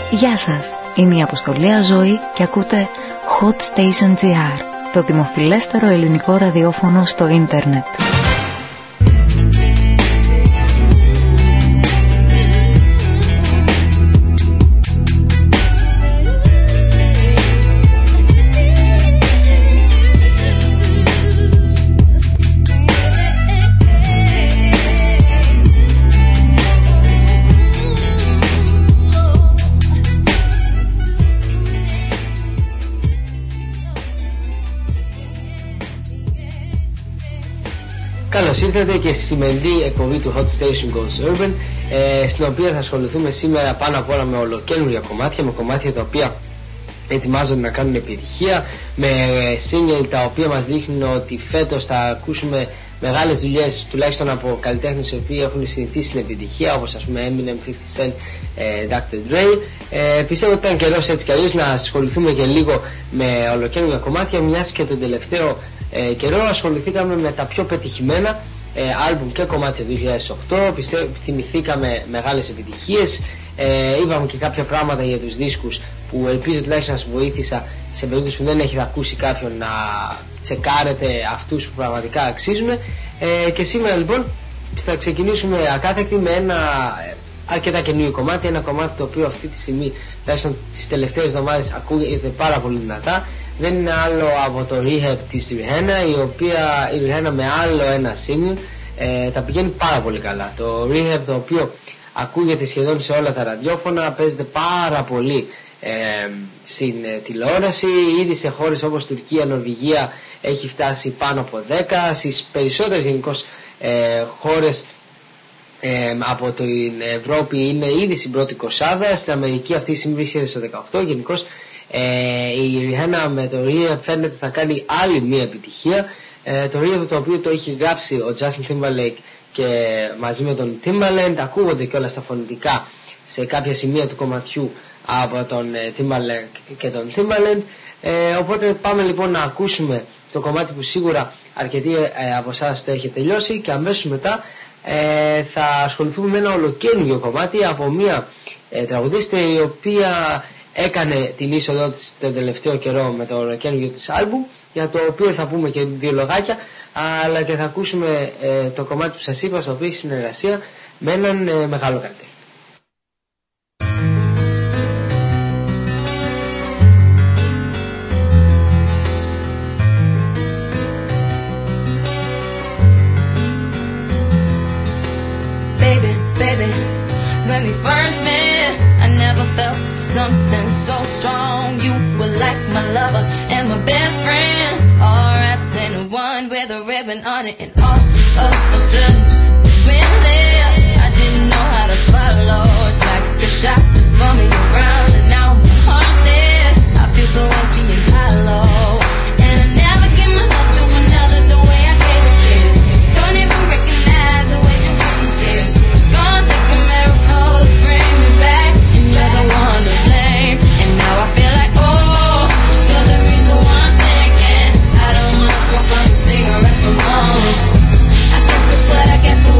Γεια σας, είμαι η Αποστολία Ζωή και ακούτε Hot Station GR, το δημοφιλέστερο ελληνικό ραδιόφωνο στο ίντερνετ. Καλώς ήρθατε και στη σημερινή εκπομπή του Hot Station Goes Urban, στην οποία θα ασχοληθούμε σήμερα πάνω απ' όλα με ολοκαίνουργια κομμάτια, με κομμάτια τα οποία ετοιμάζονται να κάνουν επιτυχία, με single τα οποία μας δείχνουν ότι φέτος θα ακούσουμε μεγάλες δουλειές, τουλάχιστον από καλλιτέχνες οι οποίοι έχουν συνηθίσει στην επιτυχία, όπως ας πούμε Eminem, 50 Cent, Dr. Dre. Πιστεύω ότι ήταν καιρός έτσι κι αλλιώς να ασχοληθούμε και λίγο με ολοκαίνουργια κομμάτια, μιας και τον τελευταίο καιρό ασχοληθήκαμε με τα πιο πετυχημένα άλμπουμ και κομμάτια του 2008. Θυμηθήκαμε μεγάλες επιτυχίες, είπαμε και κάποια πράγματα για τους δίσκους που ελπίζω τουλάχιστον να σας βοήθησα σε περίπτωση που δεν έχετε ακούσει κάποιον να τσεκάρετε αυτούς που πραγματικά αξίζουν. Και σήμερα λοιπόν θα ξεκινήσουμε ακάθεκτη με ένα αρκετά καινούριο κομμάτι, ένα κομμάτι το οποίο αυτή τη στιγμή, τουλάχιστον τις τελευταίες εβδομάδες, ακούγεται πάρα πολύ δυνατά. Δεν είναι άλλο από το Rehab της Rihanna, η οποία η Rihanna με άλλο ένα single τα πηγαίνει πάρα πολύ καλά. Το Rehab, το οποίο ακούγεται σχεδόν σε όλα τα ραδιόφωνα, παίζεται πάρα πολύ στην τηλεόραση, ήδη σε χώρες όπως Τουρκία, Νορβηγία έχει φτάσει πάνω από 10, στις περισσότερες γενικώς χώρες από την Ευρώπη είναι ήδη στην πρώτη 20, στην Αμερική αυτή τη στιγμή βρίσκεται στο 18. Γενικώς η Rihanna με το Rehab φαίνεται θα κάνει άλλη μια επιτυχία. Το Rehab, το οποίο το έχει γράψει ο Justin Timberlake και μαζί με τον Timbaland, ακούγονται και όλα στα φωνητικά σε κάποια σημεία του κομματιού από τον Timberlake και τον Timbaland. Οπότε πάμε λοιπόν να ακούσουμε το κομμάτι που σίγουρα αρκετοί από εσάς το έχει τελειώσει, και αμέσως μετά θα ασχοληθούμε με ένα ολοκαίνουργιο κομμάτι από μια τραγουδίστρια η οποία έκανε την είσοδό της τον τελευταίο καιρό με το ολοκαίνουργιο της άλμπουμ, για το οποίο θα πούμε και δύο λογάκια, αλλά και θα ακούσουμε το κομμάτι που σας είπα, στο οποίο έχει συνεργασία με έναν μεγάλο καλλιτέχνη. Something so strong, you were like my lover and my best friend, all wrapped in one with a ribbon on it, and all of a sudden when there, I didn't know how to follow. It's like a shot that's bumming around, and now my heart's there. I feel so empty and hollow, and I never give my love to another the way I gave it to you. Don't even recognize the way you didn't do. Gone like a miracle to bring me back, and you're the one to blame. And now I feel like, oh, you're the reason why I'm thinking I don't wanna smoke my cigarette for long. I guess that's what I get for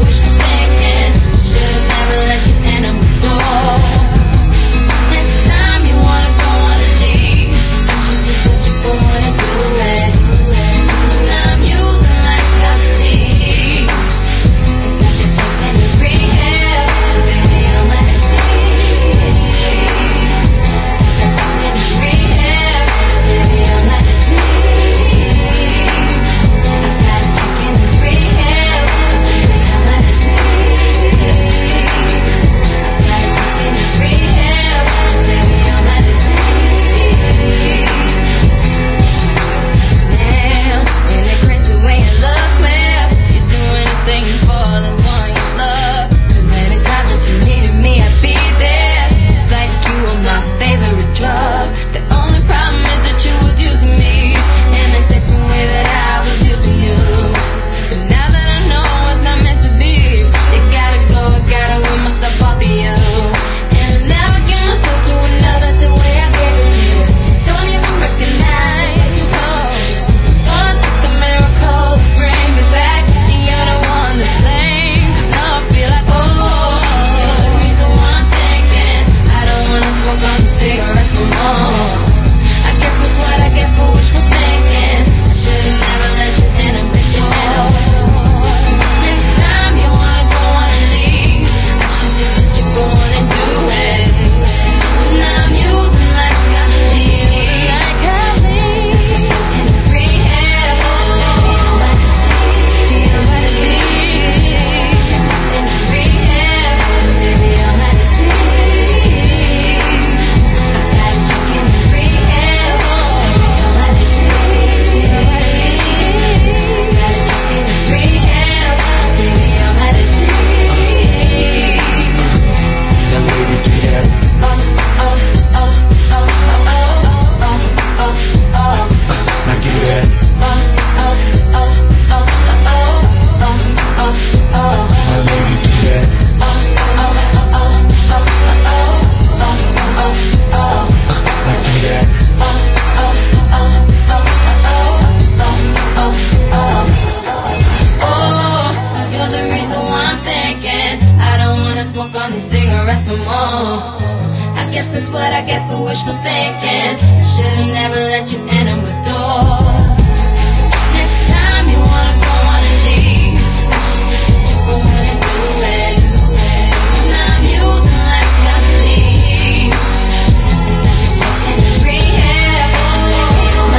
I'm thinking. I don't wanna smoke on these cigarettes no more. I guess that's what I get for wishful thinking. I should've never let you enter my door. Next time you wanna go on and leave, I should just go on and do it. Now I'm using like I believe. Taking rehab, my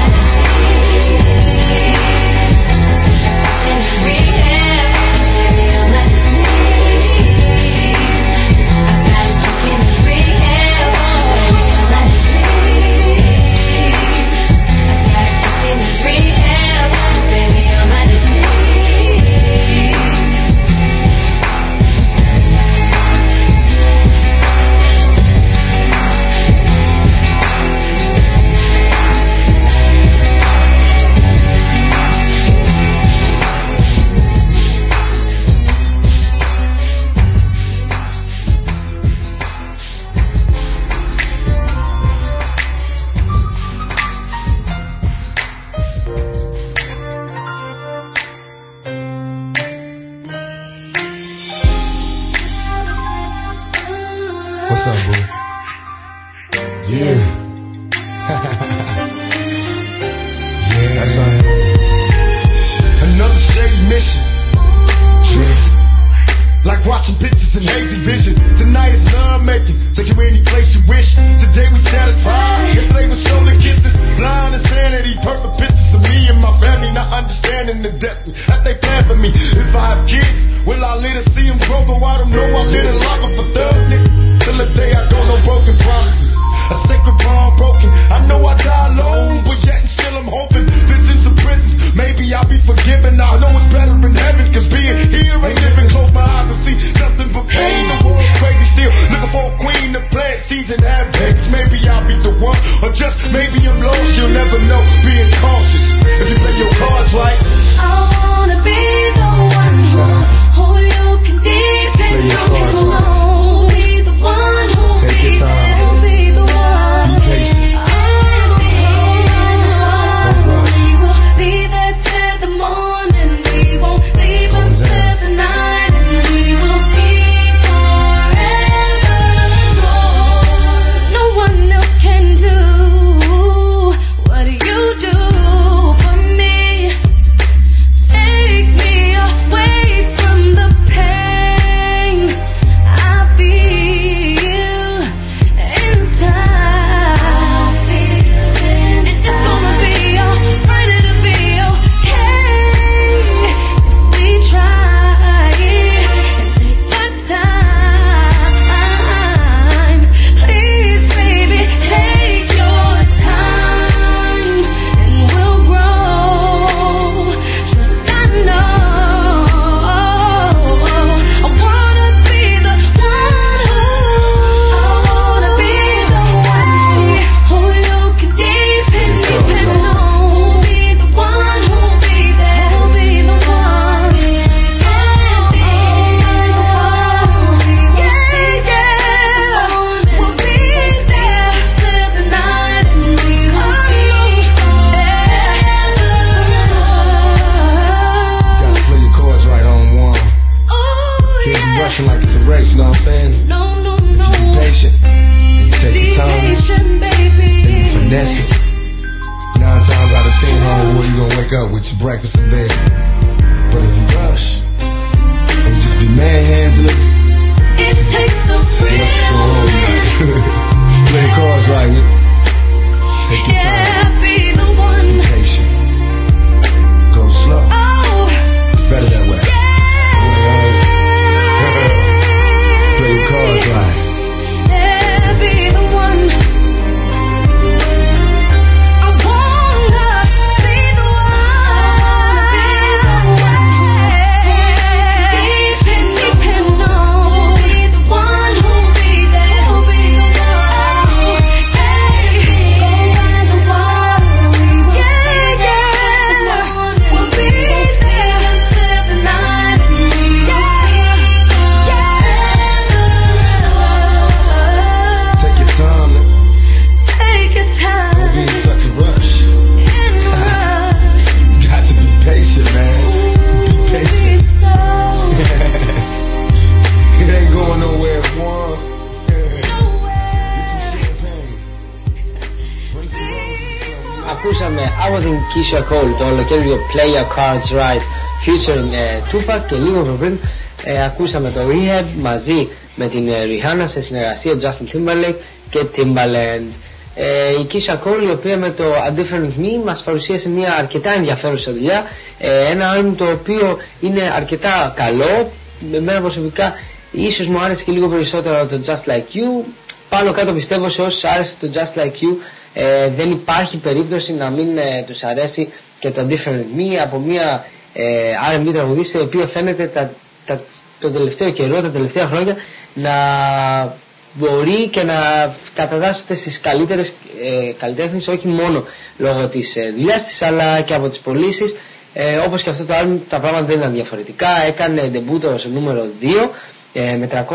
Rising Keisha Cole, το ολοκαίριο Play Your Cards Right featuring Tupac, και λίγο πριν ακούσαμε το Rehab μαζί με την Rihanna σε συνεργασία Justin Timberlake και Timbaland. Η Keisha Cole, η οποία με το A Different Me μας παρουσίασε μια αρκετά ενδιαφέρουσα δουλειά, ένα άλμπουμ το οποίο είναι αρκετά καλό. Εμένα προσωπικά ίσως μου άρεσε και λίγο περισσότερο το Just Like You. Πάνω κάτω πιστεύω σε όσους άρεσε το Just Like You δεν υπάρχει περίπτωση να μην τους αρέσει και το Different Me από μια R&B τραγουδίστρια, η οποία φαίνεται το τελευταίο καιρό, τα τελευταία χρόνια να μπορεί και να κατατάσσεται στις καλύτερες καλλιτέχνες, όχι μόνο λόγω της δουλειάς της αλλά και από τις πωλήσεις. Όπως και αυτό το άλμπουμ τα πράγματα δεν ήταν διαφορετικά. Έκανε ντεμπούτο στο νούμερο 2 με 322.000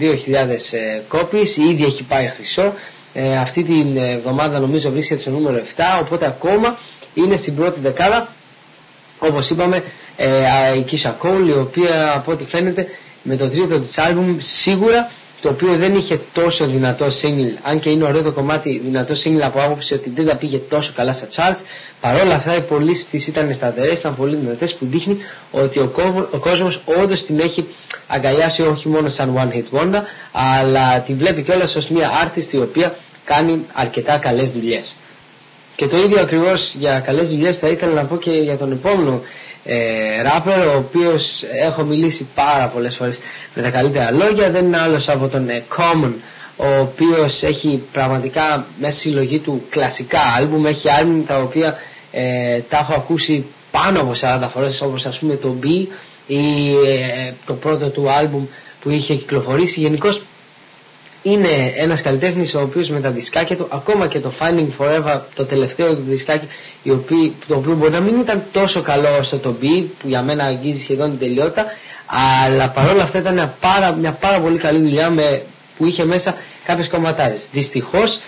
copies, ήδη έχει πάει χρυσό. Αυτή την εβδομάδα νομίζω βρίσκεται στο νούμερο 7, οπότε ακόμα είναι στην πρώτη δεκάδα. Όπως είπαμε, η Keisha Cole, η οποία από ό,τι φαίνεται με το τρίτο της άλμπουμ σίγουρα, το οποίο δεν είχε τόσο δυνατό single, αν και είναι ωραίο το κομμάτι, δυνατό single από άποψη ότι δεν τα πήγε τόσο καλά στα charts, παρόλα αυτά οι πωλήσεις της ήταν σταθερές, ήταν πολύ δυνατές, που δείχνει ότι ο κόσμος όντως την έχει αγκαλιάσει όχι μόνο σαν one hit wonder, αλλά τη βλέπει κιόλας ως μια artist η οποία κάνει αρκετά καλές δουλειές. Και το ίδιο ακριβώς για καλές δουλειές θα ήθελα να πω και για τον επόμενο rapper, ο οποίος έχω μιλήσει πάρα πολλές φορές με τα καλύτερα λόγια. Δεν είναι άλλος από τον Common, ο οποίος έχει πραγματικά μέσα στη συλλογή του κλασικά άλμπουμ. Έχει άλμπουμ τα οποία τα έχω ακούσει πάνω από 40 φορές, όπως ας πούμε το B ή το πρώτο του άλμπουμ που είχε κυκλοφορήσει. Γενικώς είναι ένας καλλιτέχνης ο οποίος με τα δισκάκια του, ακόμα και το Finding Forever, το τελευταίο του δισκάκι, το οποίο μπορεί να μην ήταν τόσο καλό όσο το B, που για μένα αγγίζει σχεδόν την τελειότητα, αλλά παρόλα αυτά ήταν μια πάρα πολύ καλή δουλειά που είχε μέσα κάποιες κομματάρες. Δυστυχώς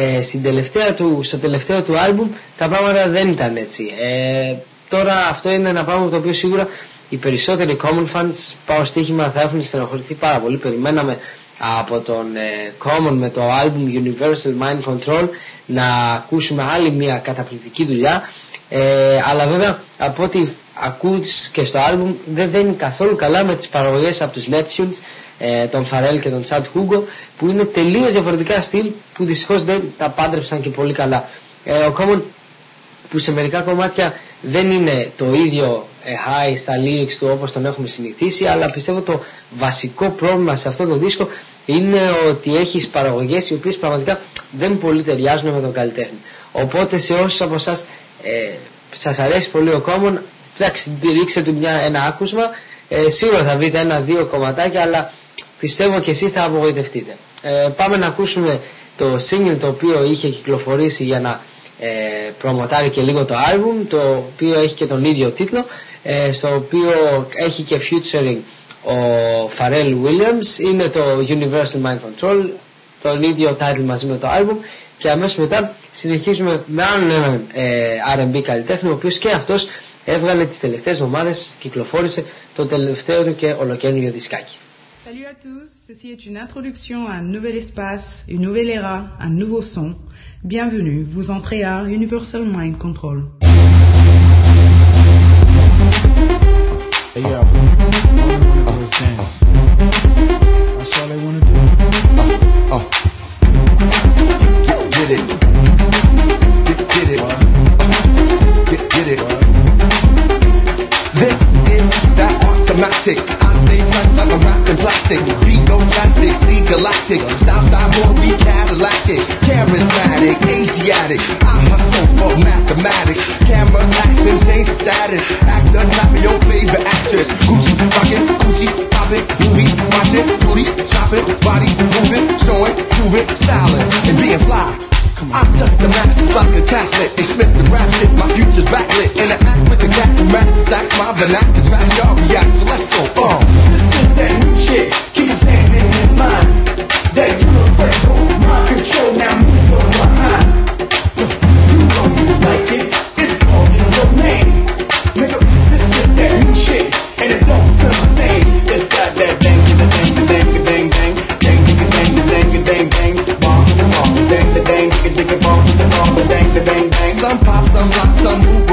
στο τελευταίο του άλμπουμ τα πράγματα δεν ήταν έτσι. Τώρα αυτό είναι ένα πράγμα το οποίο σίγουρα οι περισσότεροι Common fans, πάω στοίχημα, θα έχουν στενοχωρηθεί πάρα πολύ. Περιμέναμε από τον Common με το album Universal Mind Control να ακούσουμε άλλη μια καταπληκτική δουλειά, αλλά βέβαια από ό,τι ακούς και στο album δεν είναι καθόλου καλά με τις παραγωγές από τους Neptunes, τον Pharrell και τον Chad Hugo, που είναι τελείως διαφορετικά στυλ που δυστυχώς δεν τα πάντρεψαν και πολύ καλά. Ο Common, που σε μερικά κομμάτια δεν είναι το ίδιο high στα lyrics του όπως τον έχουμε συνηθίσει, αλλά πιστεύω το βασικό πρόβλημα σε αυτό το δίσκο είναι ότι έχεις παραγωγές οι οποίες πραγματικά δεν πολύ ταιριάζουν με τον καλλιτέχνη. Οπότε σε όσους από εσάς σας αρέσει πολύ ο Common, ρίξτε του ένα άκουσμα, σίγουρα θα βρείτε ένα-δύο κομματάκια, αλλά πιστεύω και εσείς θα απογοητευτείτε. Πάμε να ακούσουμε το single το οποίο είχε κυκλοφορήσει για να προμοτάρει και λίγο το album, το οποίο έχει και τον ίδιο τίτλο, στο οποίο έχει και featuring ο Pharrell Williams. Είναι το Universal Mind Control, τον ίδιο title μαζί με το album. Και αμέσως μετά συνεχίζουμε με άλλον έναν R&B καλλιτέχνη, ο οποίος και αυτός έβγαλε τις τελευταίες εβδομάδες, κυκλοφόρησε το τελευταίο του και ολοκαίνουργιο δισκάκι. Salut à tous, ceci est une introduction à un nouvel espace, une nouvelle era, un nouveau son. Bienvenue, vous entrez à Universal Mind Control. Hey yo, let's dance. That's all they wanna do. Get it. Get it. Get it. This is that automatic. I stay fresh like I'm wrapped in plastic. Beat no plastic, see galactic. Style more be Cadillacic. Charismatic, Asiatic. I hustle for mathematics. Camera action, change status. Actor, not your favorite actress. Gucci rockin', Gucci poppin', movie watchin', booty choppin', body moving, showing, proving, styling, and being fly. I'm just a master like a Catholic. Explicit rap shit, my future's backlit. In the act with the cat who raps stacks my vernacular trash, y'all react, so let's go, This is that new shit, keep standing in mind. That universal mind control, now move on behind. You know you like it, it's called in your name. Nigga, this is that new shit, and it don't feel the same. It's got that bang, bang, bang, bang, bang, bang, bang, bang, bang, bang, bang, bomb, bomb, bang, bang, bang, bang, bang, bang, bang. Some pop, some lock, some move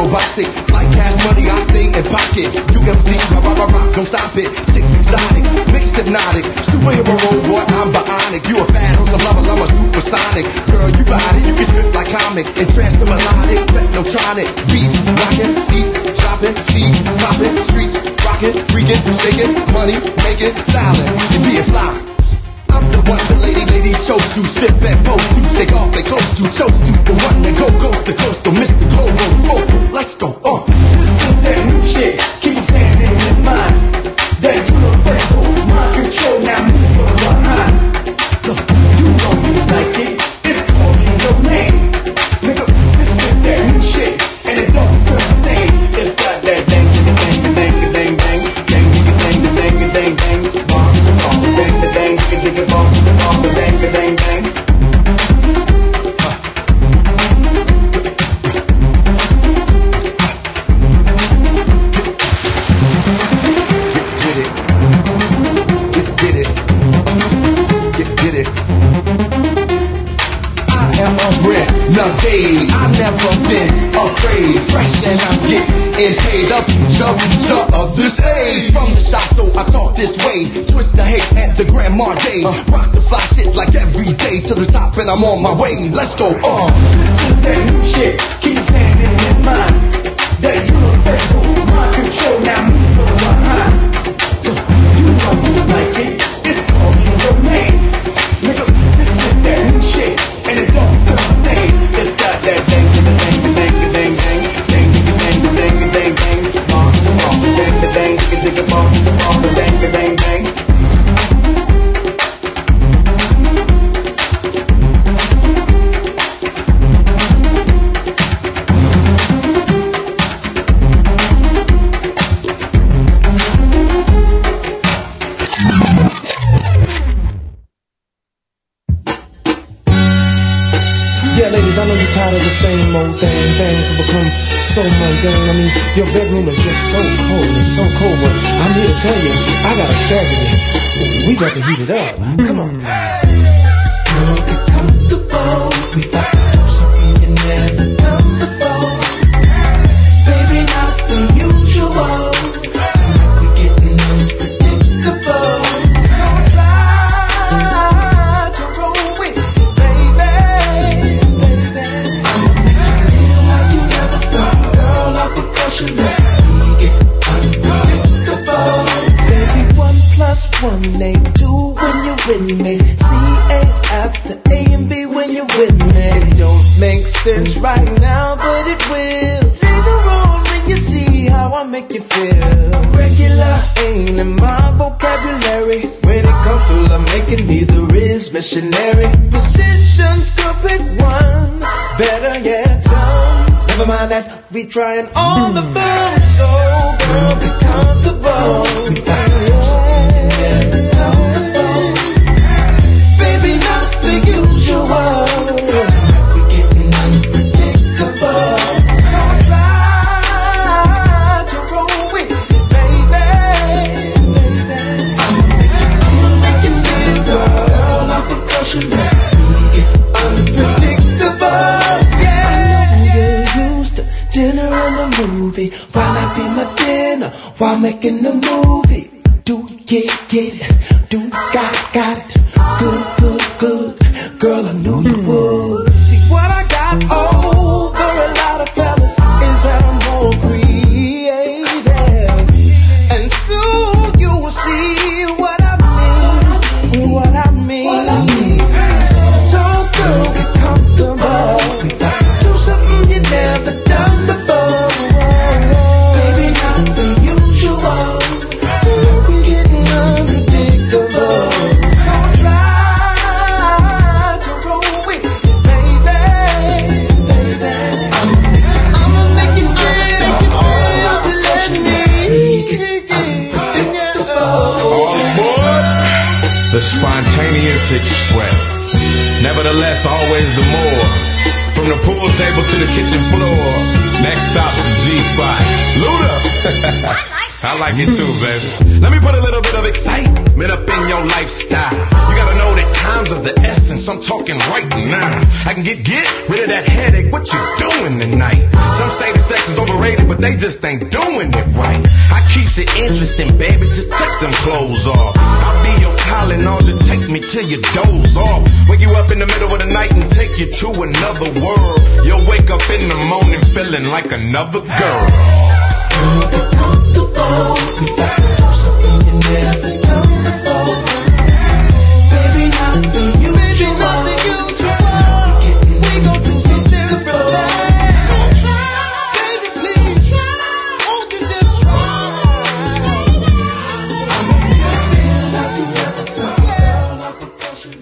William Monroe, boy, I'm bionic. You a fan of some level, I'm a supersonic. Girl, you ride it, you can strip like comic. And trance to melodic, technotronic. Beats, rockin', seats, shopping, seats, poppin', streets, rockin', freakin', shakin', money, making, styling, and being fly. I'm the one the ladies chose to sit back, pose to, take off their coats to, chose to, the one that go coast to coast, to Mr. Global, let's go, This is that new shit, keep standing in mind. That universal mind control, now move from behind. Look, you know you like it, it's all in your name. Nigga, this is that new shit, and it don't feel the same. It's got that dang, dang, dang, dang, dang, dang, dang, dang, dang, dang, dang, bomb, dang, dang, nigga, bomb, dang, dang, dang. Nowadays, I've never been afraid. Fresh and I'm getting paid. The future of this age. From the shop, so I talk this way. Twist the hate at the Grand Marquis. Rock the fly shit like every day to the top, and I'm on my way. Let's go. This is that new shit. Keep standing in mind. That universal mind control. Now move from behind. You know you like it. It's all in your name. Nigga, this is that new shit, and it don't feel the same. It's got that dang, dang, dang, dang, dang, dang, dang, dang, dang, dang, dang, bomb, dang, dang, dang, bomb, dang, dang, dang. Tired of the same old thing, things have become so mundane. I mean, your bedroom is just so cold, it's so cold, but I'm here to tell you, I got a strategy. We got to heat it up. Come on. Girl, get comfortable. We got to do something you never done before. Baby, not the usual. Tonight we're getting unpredictable. One ain't two when you're with me. C ain't after A and B when you're with me. It don't make sense right now, but it will later on when you see how I make you feel. Regular ain't in my vocabulary. When it comes to love making, neither is missionary. Positions could pick one, better yet some. Never mind that, we trying all the fun. So girl, be comfortable. We got to do something never done before. Baby, not the usual. We getting unpredictable. So try to roll with me, baby. I'ma make you feel, girl, like a cushion. We get unpredictable. Dinner and a movie. Why not be my dinner while making a movie? Do get it, do got it. Good. Girl, I knew you would. See what I got over a lot of fellas is that I'm more creative, and soon you will see what I mean. So girl, get comfortable. Do something you never done before. Baby, not the usual. So we're getting unpredictable. So try to roll with me, baby. I'ma make you feel to let me get all aboard the spontaneous express. Nevertheless, always the more. From the pool table to the kitchen floor. Next stop, the G-Spot. Luda! I like it too, baby. Let me put a little bit of excitement up in your lifestyle. You gotta know that time's of the essence. I'm talking right now. I can get rid of that headache. What you doing tonight? Some say the sex is overrated, but they just ain't doing it right. I keeps it interesting, baby. Just take them clothes off. I'll be your Tylenol, till you doze off. Wake you up in the middle of the night and take you to another world. You'll wake up in the morning feeling like another girl. Don't get comfortable. You got to do something you never done before. Baby, nothing you try. We gon' do it different. So try, baby, please try. Won't you just try? I'm a real like you never thought. Like a potion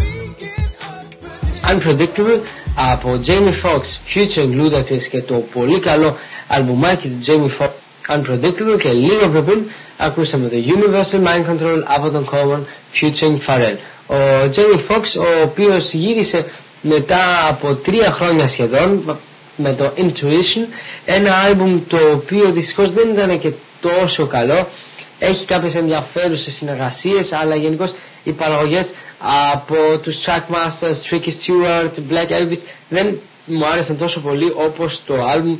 that Unpredictable από Jamie Foxx, Future, Ludacris και το πολύ καλό αλμπουμάκι του Jamie Foxx Unpredictable, και λίγο πριν ακούσαμε το Universal Mind Control από τον Common featuring Pharrell. Ο Jamie Foxx, ο οποίος γύρισε μετά από 3 χρόνια σχεδόν με το Intuition, ένα άλμπουμ το οποίο δυστυχώς δεν ήταν και τόσο καλό. Έχει κάποιες ενδιαφέρουσες συνεργασίες, αλλά γενικώς οι παραγωγές από τους Trackmasters, Tricky Stewart, Black Elvis δεν μου άρεσαν τόσο πολύ όπως το άλμπουμ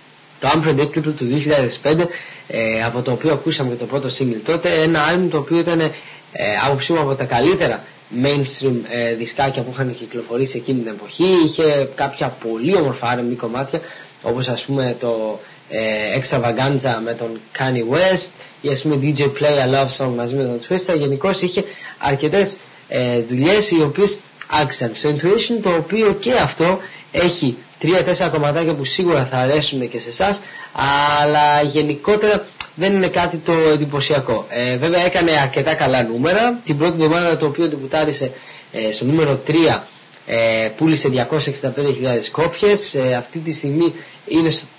το Unpredictable του 2005, από το οποίο ακούσαμε και το πρώτο single τότε. Ένα άλμπουμ το οποίο ήταν άποψή μου από τα καλύτερα mainstream δισκάκια που είχαν κυκλοφορήσει εκείνη την εποχή. Είχε κάποια πολύ όμορφα R&B κομμάτια, όπως ας πούμε το Extravaganza με τον Kanye West, ή ας πούμε DJ Play a Love Song μαζί με τον Twista. Γενικώς είχε αρκετές δουλειές οι οποίες άξιζαν. Στο Intuition, το οποίο και αυτό έχει 3-4 κομματάκια που σίγουρα θα αρέσουν και σε εσάς, αλλά γενικότερα δεν είναι κάτι το εντυπωσιακό. Βέβαια έκανε αρκετά καλά νούμερα. Την πρώτη εβδομάδα το οποίο τυπουτάρισε στο νούμερο 3 πούλησε 265.000 κόπιες. Αυτή τη στιγμή είναι στο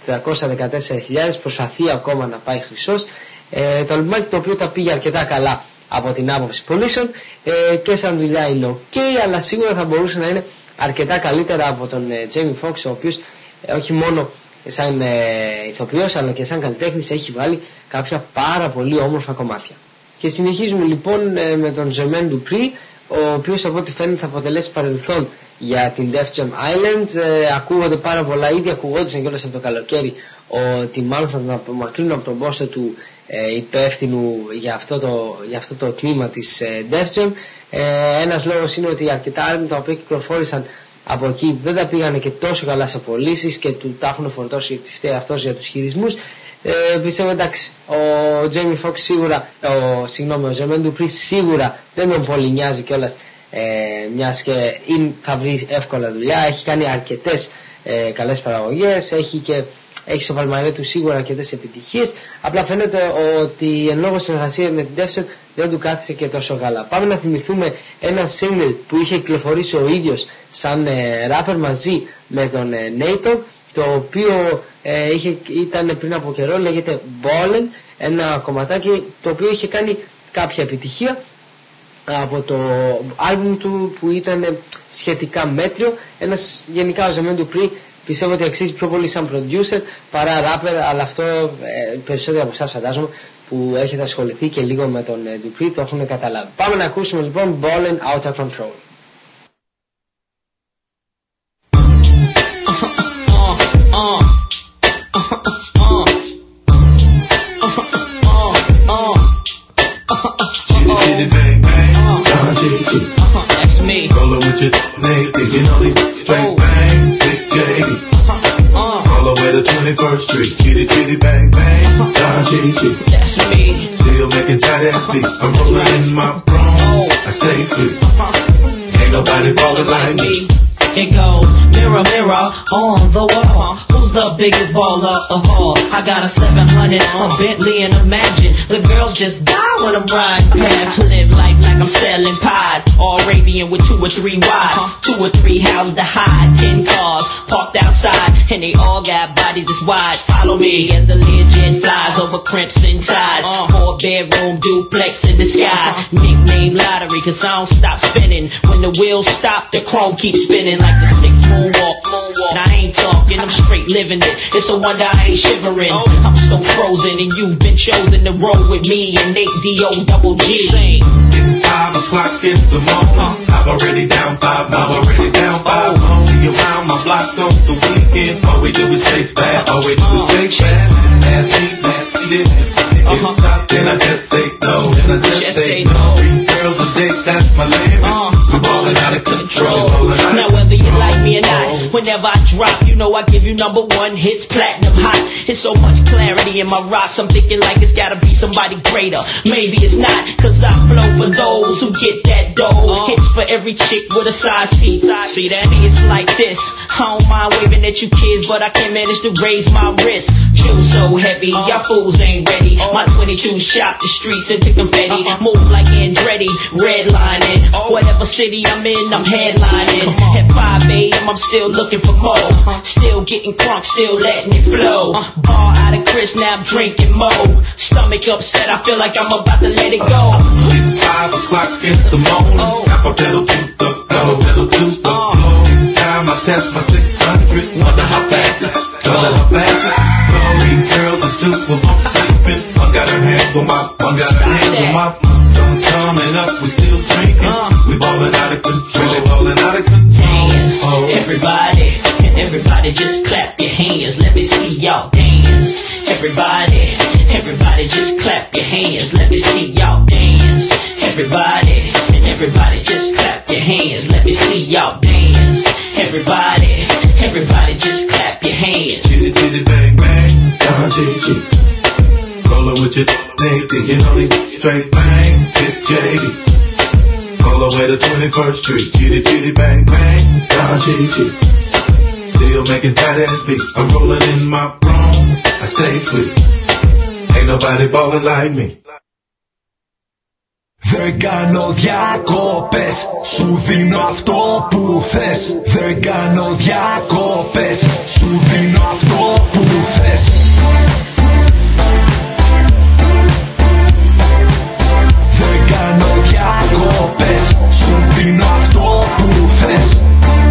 414.000, προσπαθεί ακόμα να πάει χρυσός. Το αλμπουμάκι το οποίο τα πήγε αρκετά καλά από την άποψη πωλήσεων, και σαν δουλειά είναι ok, αλλά σίγουρα θα μπορούσε να είναι αρκετά καλύτερα από τον Jamie Foxx, ο οποίος όχι μόνο σαν ηθοποιός αλλά και σαν καλλιτέχνης έχει βάλει κάποια πάρα πολύ όμορφα κομμάτια. Και συνεχίζουμε λοιπόν με τον Jermaine Dupri, ο οποίος από ό,τι φαίνεται θα αποτελέσει παρελθόν για την Def Jam Island. Ακούγονται πάρα πολλά, ήδη ακουγόντουσαν κιόλας από το καλοκαίρι ότι μάλλον θα τον απομακρύνουν από τον πόστο του υπεύθυνου για αυτό το τμήμα της Def Jam. Ένας λόγος είναι ότι αρκετά άλμπουμ τα οποία κυκλοφόρησαν από εκεί δεν τα πήγανε και τόσο καλά σε πωλήσεις και του τα έχουν φορτώσει γιατί φταίει αυτός για τους χειρισμούς. Πιστεύω εντάξει, ο Jamie Foxx σίγουρα, ο Jermaine Dupri σίγουρα δεν τον πολύ νοιάζει κιόλας, μιας και θα βρει εύκολα δουλειά. Έχει κάνει αρκετές καλές παραγωγές, έχει στο παλμαρέ του σίγουρα αρκετές επιτυχίες. Απλά φαίνεται ότι εν λόγω συνεργασία με την Def Jam δεν του κάθισε και τόσο καλά. Πάμε να θυμηθούμε ένα single που είχε κυκλοφορήσει ο ίδιος σαν rapper μαζί με τον Nato, το οποίο ήταν πριν από καιρό, λέγεται Ballin', ένα κομματάκι το οποίο είχε κάνει κάποια επιτυχία από το άλμπουμ του που ήταν σχετικά μέτριο. Γενικά ο Jermaine Dupri πιστεύω ότι αξίζει πιο πολύ σαν producer παρά rapper, αλλά αυτό περισσότεροι από εσάς φαντάζομαι που έχετε ασχοληθεί και λίγο με τον Dupri το έχουν καταλάβει. Πάμε να ακούσουμε λοιπόν Ballin' Out of Control. That's me. Rollin' with your name, thinking all these straight bang, big JD. All the way to 21st Street, chitty bang bang, Don Chi. That's me. Still making tight ass beats. I'm rollin' in my Bronx, I stay sweet. Ain't nobody ballin' like me. It goes mirror, mirror on the wall. Who's the biggest baller of all? I got a 700 on Bentley and Imagine the girls just die when I'm riding past. Live life like I'm selling pies. All Arabian with 2 or 3 wives, 2 or 3 houses to hide, 10 cars parked outside, and they all got bodies as wide. Follow me as the Learjet flies over crimson tides. 4-bedroom duplex in the sky. Nickname lottery 'cause I don't stop spinning. When the wheels stop, the chrome keeps spinning like the 6 moonwalk. And I ain't talking, I'm straight living it. It's a wonder I ain't shivering. I'm so frozen and you've been chosen to roll with me and Nate D-O-double-G. It's 5 o'clock in the morning. I'm already down 5, I'm already down 5. Only around my block on the weekend. All we do is chase bad, all we do is chase bad. Nasty, this. If stop, then I just say no, then I just say no. 3 girls a day, that's my limit. ballin' out of control. Now whether you like me or not, whenever I drop, you know I give you #1 hits, platinum hot. It's so much clarity in my rocks, I'm thinking like it's gotta be somebody greater. Maybe it's not, cause I flow for those who get that dough. Hits for every chick with a size C. See that? See, it's like this. I don't mind waving at you kids, but I can't manage to raise my wrist. Chill so heavy, y'all fools ain't ready. My 22 shop the streets into confetti. Move like Andretti, redlining. Whatever city I'm in, I'm headlining. At 5 a.m. I'm still looking for more. Still getting crunk, still letting it flow. Bar out of Chris, now I'm drinking more. Stomach upset, I feel like I'm about to let it go. It's 5 o'clock in the morning. Apple pedal to the floor, pedal to the floor. It's time I test my 600. Wonder how fast it, wonder how fast it. These girls are super sleeping. One got her hands on my, one got her hands on my. Sun's coming up, we still drinking. We ballin' out of control, really ballin' out of control. Dance, everybody just clap your hands. Let me see y'all dance. Everybody just clap your hands. Let me see y'all dance. Everybody just clap your hands. Let me see y'all dance. Everybody just clap your hands. Chitty chitty bang bang, down chitty chitty. Rollin' with your lady, you know they straight bang, it's JD. All the way to 21st Street, chitty chitty bang bang, down chitty chitty. Still making fat ass beats, I'm rollin' in my room, I stay sweet. Ain't nobody ballin' like me. Δεν κάνω διακόπες, σου δίνω αυτό που θες. Δεν κάνω διακόπες, σου δίνω αυτό που θες. Δεν κάνω διακόπες, σου δίνω αυτό που θες.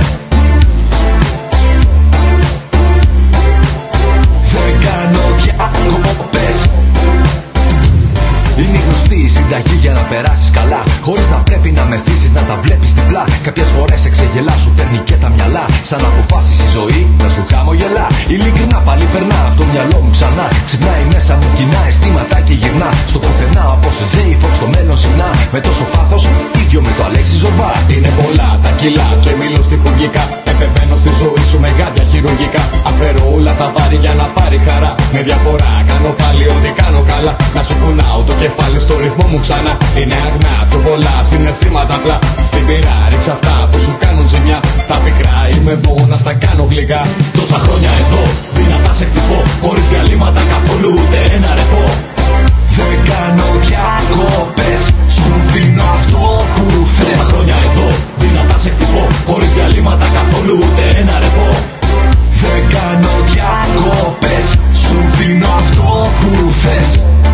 Δεν κάνω διακόπες. Είναι γνωστή η συνταγή για να περάσεις καλά, χωρίς να πρέπει να μεθύσεις, να τα βλέπεις διπλά. Κάποιες φορές εξεγελά, σου παίρνει και τα μυαλά. Σαν να αποφάσεις η ζωή να σου χαμογελά. Ειλικρινά πάλι περνά από το μυαλό μου ξανά. Ξυπνάει μέσα μου κοινά αισθήματα και γυρνά στο πουθενά, όπως ο Τζέι Φοξ στο μέλλον συχνά. Με τόσο πάθος, ίδιο με το Αλέξη Ζορμπά. Είναι πολλά τα κιλά και μιλώ στιχουργικά. Επεμβαίνω στη ζωή σου με γάντια χειρουργικά. Αφαιρώ όλα τα βάρη για να πάρει χαρά. Με διαφορά κάνω πάλι ό,τι κάνω καλά. Να σου κουνάω το κεφάλι στο ρυθμό μου ξανά. Είναι αγνά, πιο πολλά συναισθήματα απλά. Στην πειρά ρίξα αυτά που σου κάνουν ζημιά. Τα πικρά είμαι εγώ να στα κάνω γλυκά. Τόσα χρόνια εδώ, δυνατά σε χτυπώ. Χωρίς διαλύματα καθόλου ούτε ένα ρεπό. Δεν κάνω διακόπες, σου δίνω αυτό που θες. Τόσα χρόνια εδώ, δυνατά σε χτυπώ. Χωρίς διαλύματα καθόλου ούτε ένα ρεπό. Δεν κάνω διακόπες, σου δίνω αυτό που θες.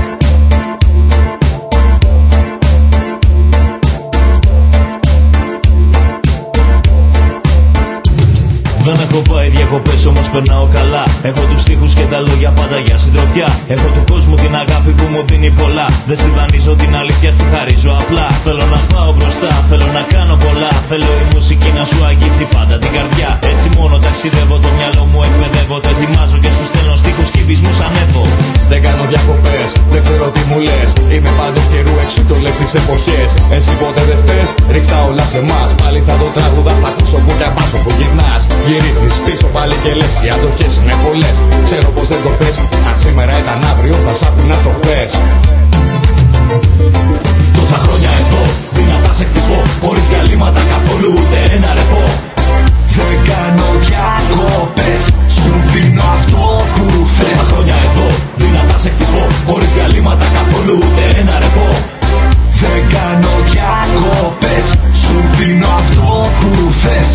Δεν έχω πάει διακοπές, όμως περνάω καλά. Έχω τους στίχους και τα λόγια πάντα για συντροφιά. Έχω του κόσμου την αγάπη που μου δίνει πολλά. Δεν στη δανείζω την αλήθεια, στη χαρίζω απλά. Θέλω να πάω μπροστά, θέλω να κάνω πολλά. Θέλω η μουσική να σου αγγίζει πάντα την καρδιά. Έτσι μόνο ταξιδεύω, το μυαλό μου εκπαιδεύω. Το ετοιμάζω και σου στέλνω στίχους κυβισμούς ανέβω. Δεν κάνω διακοπές, δεν ξέρω τι μου λες. Είμαι πάντως καιρού έξω κι όλες τις εποχές. Εσύ ποτέ δεν φταίς, ρίξα όλα σε εμάς. Πάλι θα το τραγουδάς, θα ακούσω που κι απάσω που γυρνάς. Γυρίζεις πίσω πάλι και λες, οι αντοχές είναι πολλές. Ξέρω πως δεν το θες, αν σήμερα ήταν αύριο θα σ' άκου να το θες. Τόσα χρόνια εδώ, δυνατά σε χτυπώ. Χωρίς διαλύματα καθόλου ούτε ένα ρεπό. Δεν κάνω διακόπες, σου δίνω αυτό που θες. Τόσα χρόνια εδώ, δυνατά σε χτυπώ. Χωρίς διαλύματα καθόλου ούτε ένα ρεπό. Δεν κάνω διακόπες, σου δίνω αυτό που θες.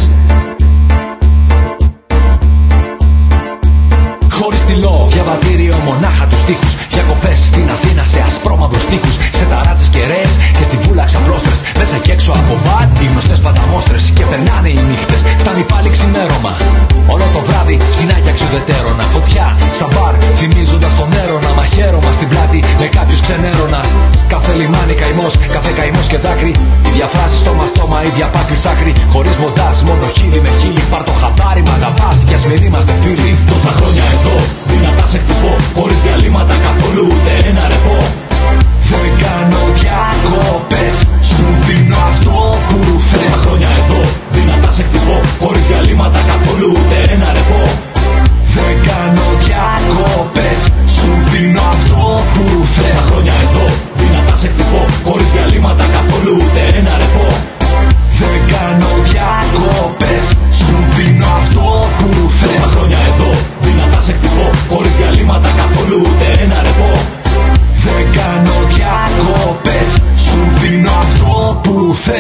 Χωρίς τυλό, διαβατήριο μονάχα τους τοίχους. Διακοπές στην Αθήνα σε ασπρόμαυρους τοίχους. Σε ταράτσες κεραίες και στη βούλα ξαπλώστρες. Μέσα και έξω από μπαρ, οι γνωστές πανταμόστρες. Και περνάνε οι νύχτες, φτάνει πάλι ξημέρωμα. Όλο το βράδυ σφινάκια ξουδετέρωνα. Φωτιά στα μπαρ, θυμίζοντας τον έρωνα. Μαχαίρωμα στην πλάτη με κάποιους ξενέρωνα. Κάθε λιμάνι καημός, κάθε καημός και δάκρυ. Η διαφράση στόμα, η διαπάκρη άκρη. Χωρίς μοντάζ, μόνο χείλη με χείλη. Πάρ' το χαμπάρι, μ' αγαπάς κι ας μην είμαστε φίλοι. Τόσα χρόνια εδώ, δυνατά σε χτυπώ. Χωρίς διαλύματα καθόλου ούτε ένα ρεπό. Δεν κάνω διακόπες, σου δίνω αυτό που θες. Τόσα χρόνια εδώ,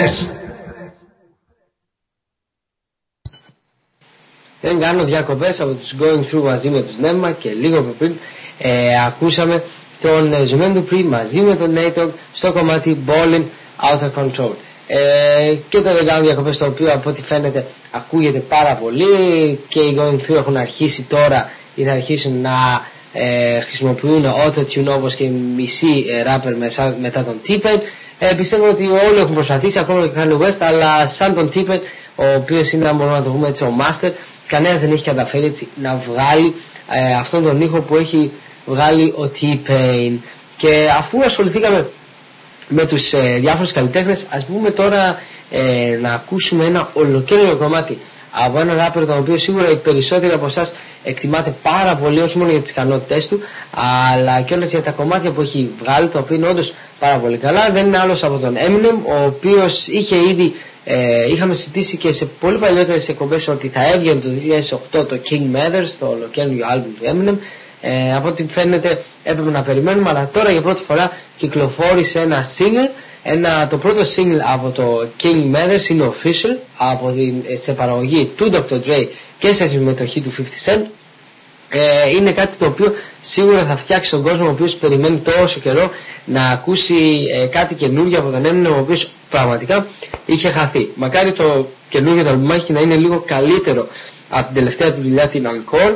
Δεν κάνω διακοπές από τους Going Through μαζί με τους Νέμμα και λίγο πριν ακούσαμε τον Ζουμέν Ντουπρί μαζί με τον Νέιτον στο κομμάτι Ballin' Out of Control. Και το δεν κάνω διακοπές, το οποίο από ό,τι φαίνεται ακούγεται πάρα πολύ και οι Going Through έχουν αρχίσει τώρα ή θα αρχίσουν να χρησιμοποιούν auto-tune όπως και μισή rapper μετά τον T-Pain. Πιστεύω ότι όλοι έχουν προσπαθήσει, ακόμα και ο Kanye West, αλλά σαν τον T-Pain, ο οποίος είναι, αν μπορούμε να το πούμε έτσι, ο master, κανένας δεν έχει καταφέρει έτσι να βγάλει αυτόν τον ήχο που έχει βγάλει ο T-Pain. Και αφού ασχοληθήκαμε με τους διάφορους καλλιτέχνες, ας πούμε τώρα να ακούσουμε ένα ολοκαίριο κομμάτι από έναν ράπερ, τον οποίο σίγουρα οι περισσότεροι από εσάς εκτιμάτε πάρα πολύ, όχι μόνο για τις ικανότητές του, αλλά και όλες για τα κομμάτια που έχει βγάλει, το οποίο είναι όντως πάρα πολύ καλά. Δεν είναι άλλος από τον Eminem, ο οποίος είχε ήδη είχαμε συζητήσει και σε πολύ παλιότερες εκπομπές ότι θα έβγαινε το 2008 το King Matters, το ολοκαίριο άλμπουμ του Eminem. Από ό,τι φαίνεται έπρεπε να περιμένουμε, αλλά τώρα για πρώτη φορά κυκλοφόρησε ένα single. Το πρώτο single από το King Matters είναι official, σε παραγωγή του Dr. Dre και σε συμμετοχή του 50 Cent. Είναι κάτι το οποίο σίγουρα θα φτιάξει τον κόσμο, ο οποίος περιμένει τόσο καιρό να ακούσει κάτι καινούργιο από τον Eminem, ο οποίος πραγματικά είχε χαθεί. Μακάρι το καινούργιο το αλμπουμάκι να είναι λίγο καλύτερο από την τελευταία του δουλειά, την Encore.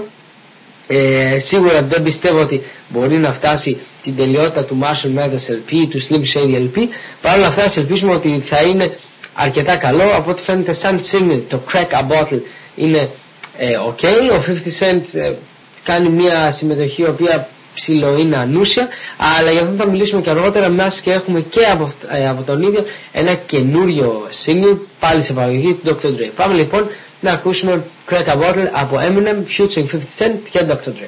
Σίγουρα δεν πιστεύω ότι μπορεί να φτάσει την τελειότητα του Marshall Mathers LP, του Slim Shady LP. Παρ' όλα αυτά, ελπίζουμε ότι θα είναι αρκετά καλό. Από ό,τι φαίνεται, σαν single, το Crack a Bottle είναι ok. Ο 50 Cent κάνει μια συμμετοχή η οποία ψηλό είναι ανούσια, αλλά για αυτό θα μιλήσουμε και αργότερα, μιας και έχουμε και από τον ίδιο ένα καινούριο single, πάλι σε παραγωγή του Dr. Dre. Πάμε λοιπόν να ακούσουμε Crack a Bottle από Eminem, featuring 50 Cent και Dr. Dre.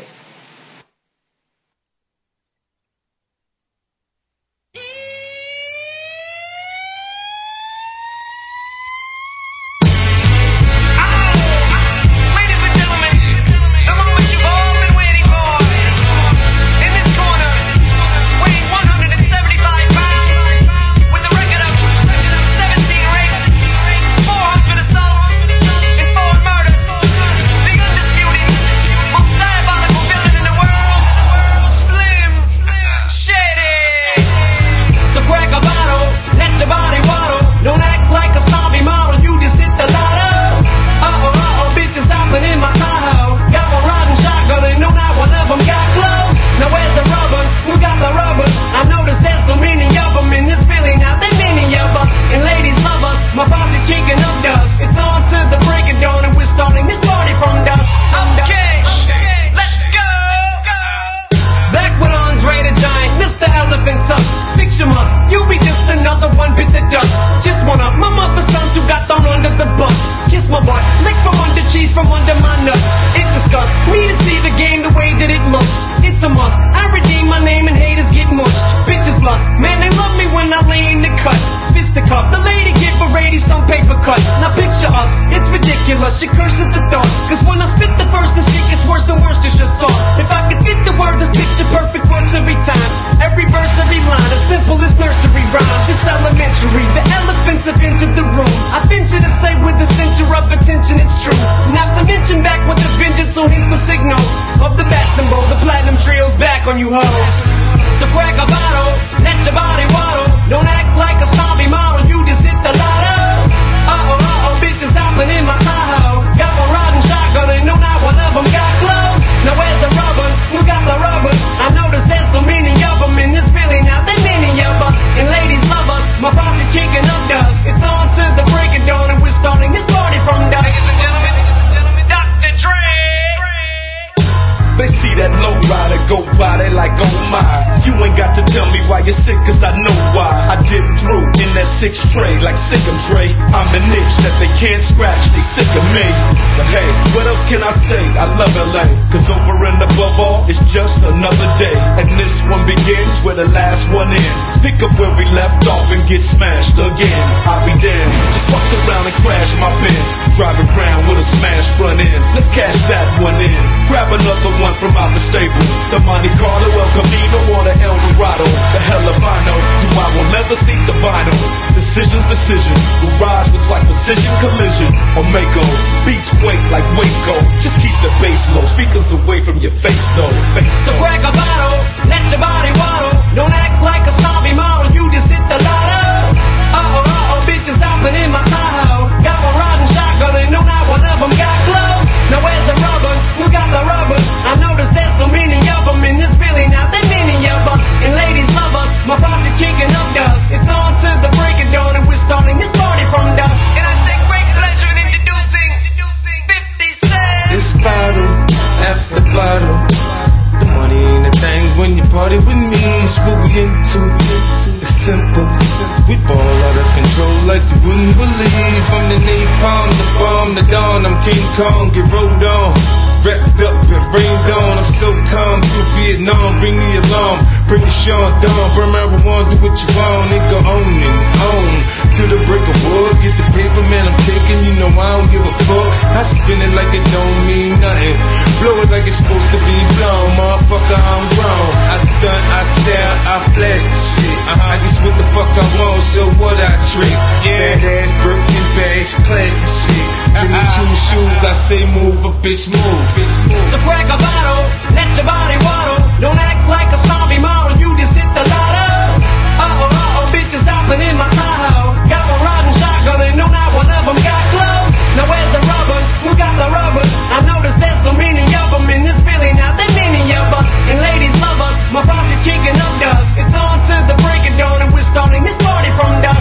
The Helafino, do I will leather seats of vinyl. The Decisions. Garage looks like precision collision. Or Mako, beats quake like Waco. Just keep the bass low, speakers away from your face though. So crack a bottle, let your body waddle. Don't act like a snobby model, you just hit the lotto. Bitches hopping in my Tahoe. Got one riding shotgun and no, not one of them got clothes. Now where's the rubbers? Who got the rubbers? I noticed there's so many of them in this Philly, not that many of us. And ladies love us, my posse kicking up dust. It's on to the break of dawn and we're starting this party from dusk. And I take great pleasure in introducing 50 Cent. This bottle after bottle, the money ain't a thing when you party with me. It's what we into. It's simple. We ball out of control like you wouldn't believe. I'm the napalm, the bomb, the dawn. I'm King Kong, get rolled on, wrapped up and rained on. I'm so calm through Vietnam. Bring the alarm, bring the Sean Dawn. Burn marijuana, do what you want. Nigga on and on to the break of wood. Get the paper, man. I'm taking. You know I don't give a fuck. I spin it like it don't mean nothing. Blow it like it's supposed to be blown. Motherfucker, I'm wrong. I stunt, I stare, I flash the shit. I guess what the fuck I want, so what I trick. Badass, Birkin bags, classy shit. Give me 2 shoes, I say move, a bitch move. So crack a bottle, let your body waddle. Don't act like a snobby model, you just hit the lotto. Bitches hopping in my Tahoe. Got one riding shotgun and no, not one of them got clothes. Now where's the rubbers? Who got the rubbers? I noticed there's so many of them in this Philly, not that many of us. And ladies love us, my posse's kicking up dust. It's on to the break of dawn and we're starting this party from dusk.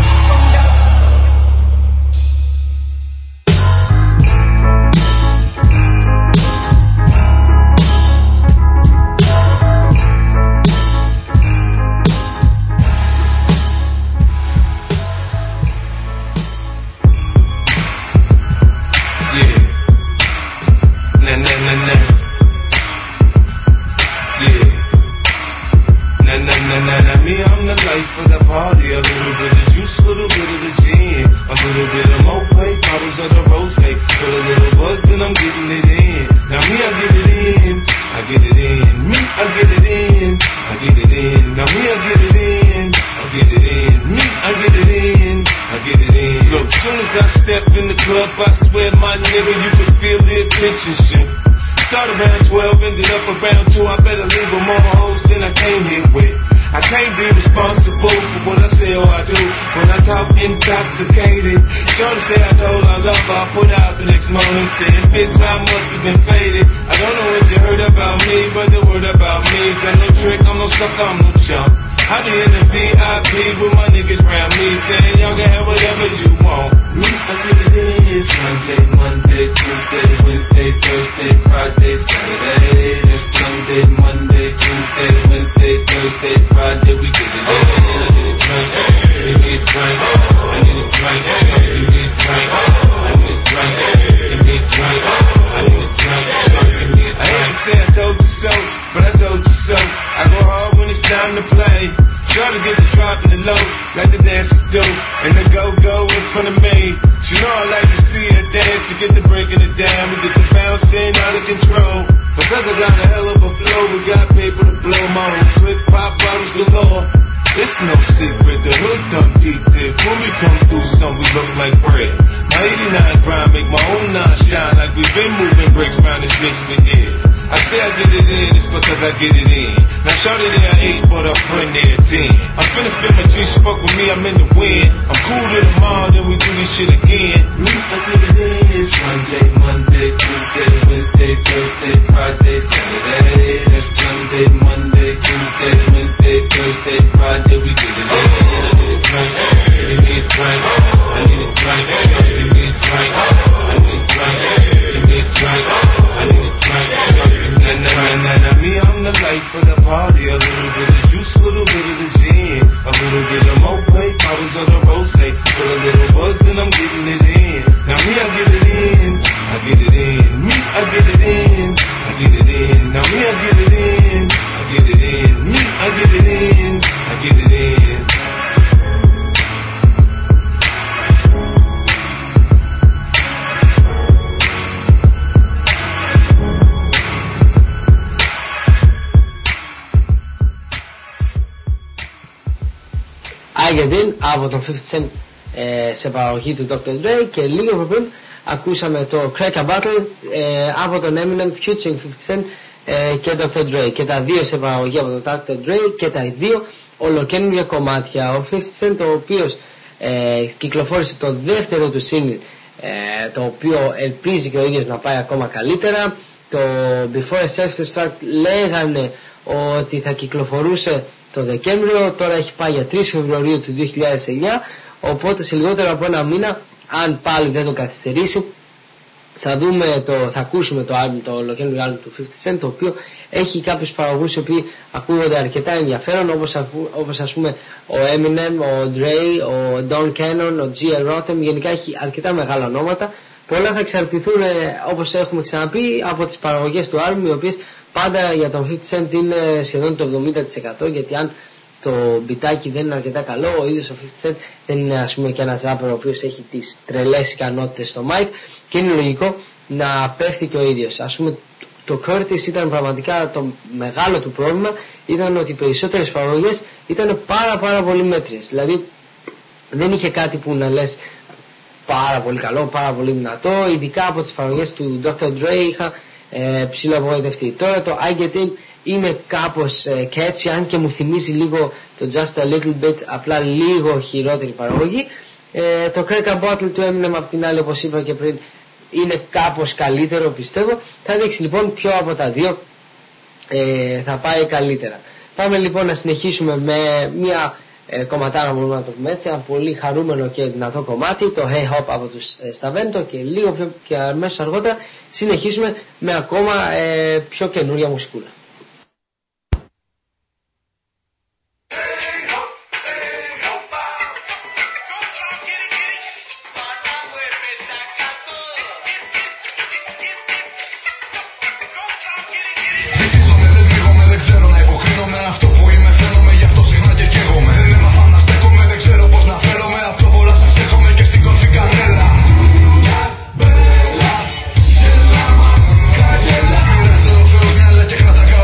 Me, I'm the life of the party. A little bit of juice, a little bit of the gin, a little bit of Moët, bottles of the rosé. Put a little buzz, then I'm getting it in. Now me, I get it in, I get it in. Me, I get it in, I get it in. Now me, I get it in, I get it in. Me, I get it in, I get it in. Look, soon as I step in the club, I swear, my nigga, you can feel the attention shift. Started around 12, ended up around 2. I better leave with more hoes than I came here with. I can't be responsible for what I say or I do when I talk intoxicated. Shorty say I told her I love her, I put out the next morning saying, bitch, I must have been faded. I don't know what you heard about me, but the word about me is I'm no trick, I'm no sucker, I'm no chump. I be in the VIP with my niggas round me saying, y'all can have whatever you want. Me, I get it in. Sunday, Monday, Tuesday, Wednesday, Thursday, Friday, Saturday. It's Sunday, Monday, Tuesday, Wednesday, Thursday, Friday, we get it in. I need a drink, give me a drink. I need a drink, give me a drink. I need a drink, give me a drink. I need a drink, give me a drink. I hate to say I told you so, but I told you so. I go hard when it's time to play. Try to get the drop in the low, like the dancers do, and the go-go in front of me. You know I like to see her dance, you get the breaking it down, we get the bouncing out of control. Because I got a hell of a flow, we got paper to blow, my own quick pop bottles galore. It's no secret, the hood done peeped it. When we come through, son, we look like bread. My 89 grind make my own 9 shine, like we've been moving bricks round this bitch for years. I say I get it in, it's because I get it in. Now shorty there 8, but her friend there 10. I'm finna spit my juice, fuck with me, I'm in the wind. I'm cool to the mall, then we do this shit again. Me, I get it in. Sunday, Monday, Tuesday, Wednesday, Thursday, Friday, Saturday. That's Sunday, Monday, Tuesday, Wednesday, Thursday, Friday, we get it in. I need a drink, give me a drink. I need a drink, give me a drink. I need a drink, give me a drink. I need a drink, Now me, I'm the life of the party. A little bit of juice, a little bit of the gin, a little bit of Moët, bottles of the rosé. Put a little buzz, then I'm getting it in. Now me, I get it in, I get it in. Me, I get it in, I get it in. Now me, I get it in, I get it in. Me, I get it in, I get it in. I Get In από τον 50 Cent σε παραγωγή του Dr. Dre, και λίγο πριν ακούσαμε το Crack a Battle από τον Eminem, featuring 50 Cent και Dr. Dre, και τα δύο σε παραγωγή από τον Dr. Dre και τα δύο ολοκαίνουργια κομμάτια. Ο 50 Cent, ο οποίος κυκλοφόρησε το δεύτερο του single, το οποίο ελπίζει και ο ίδιος να πάει ακόμα καλύτερα. Το Before I Self-Destruct λέγανε ότι θα κυκλοφορούσε το Δεκέμβριο, τώρα έχει πάει για 3 Φεβρουαρίου του 2009, οπότε σε λιγότερο από ένα μήνα, αν πάλι δεν το καθυστερήσει, θα ακούσουμε το ολοκαίνουργιο άλμπουμ του 50 Cent, το οποίο έχει κάποιους παραγωγούς οι οποίοι ακούγονται αρκετά ενδιαφέρον, όπως ας πούμε ο Eminem, ο Dre, ο Don Cannon, ο G.L. Rotem. Γενικά έχει αρκετά μεγάλα ονόματα. Πολλά θα εξαρτηθούν, όπως έχουμε ξαναπεί, από τις παραγωγές του άλμπουμ, οι οποίες πάντα για τον 50 Cent είναι σχεδόν το 70%, γιατί αν το μπιτάκι δεν είναι αρκετά καλό, ο ίδιος ο 50 Cent δεν είναι, ας πούμε, και ένας ράπερ ο οποίος έχει τις τρελές ικανότητες στο mic, και είναι λογικό να πέφτει και ο ίδιος. Ας πούμε, το Curtis ήταν πραγματικά το μεγάλο του πρόβλημα, ήταν ότι οι περισσότερες παραγωγές ήταν πάρα πολύ μέτριες. Δηλαδή δεν είχε κάτι που να λες πάρα πολύ καλό, πάρα πολύ δυνατό. Ειδικά από τις παραγωγές του Dr. Dre είχα ψηλό απογοητευτεί. Τώρα το I Get In είναι κάπως catchy, αν και μου θυμίζει λίγο το Just a Little Bit, απλά λίγο χειρότερη παραγωγή. Το Crack a Bottle του Eminem απ' την άλλη, όπως είπα και πριν, είναι κάπως καλύτερο, πιστεύω. Θα δείξει λοιπόν ποιο από τα δύο θα πάει καλύτερα. Πάμε λοιπόν να συνεχίσουμε με μια κομματάρα, μπορούμε να το πούμε έτσι, ένα πολύ χαρούμενο και δυνατό κομμάτι, το Hey Hop από τους Stavento, και λίγο πιο και αμέσως αργότερα συνεχίσουμε με ακόμα πιο καινούρια μουσικούλα. Κάτσε να τα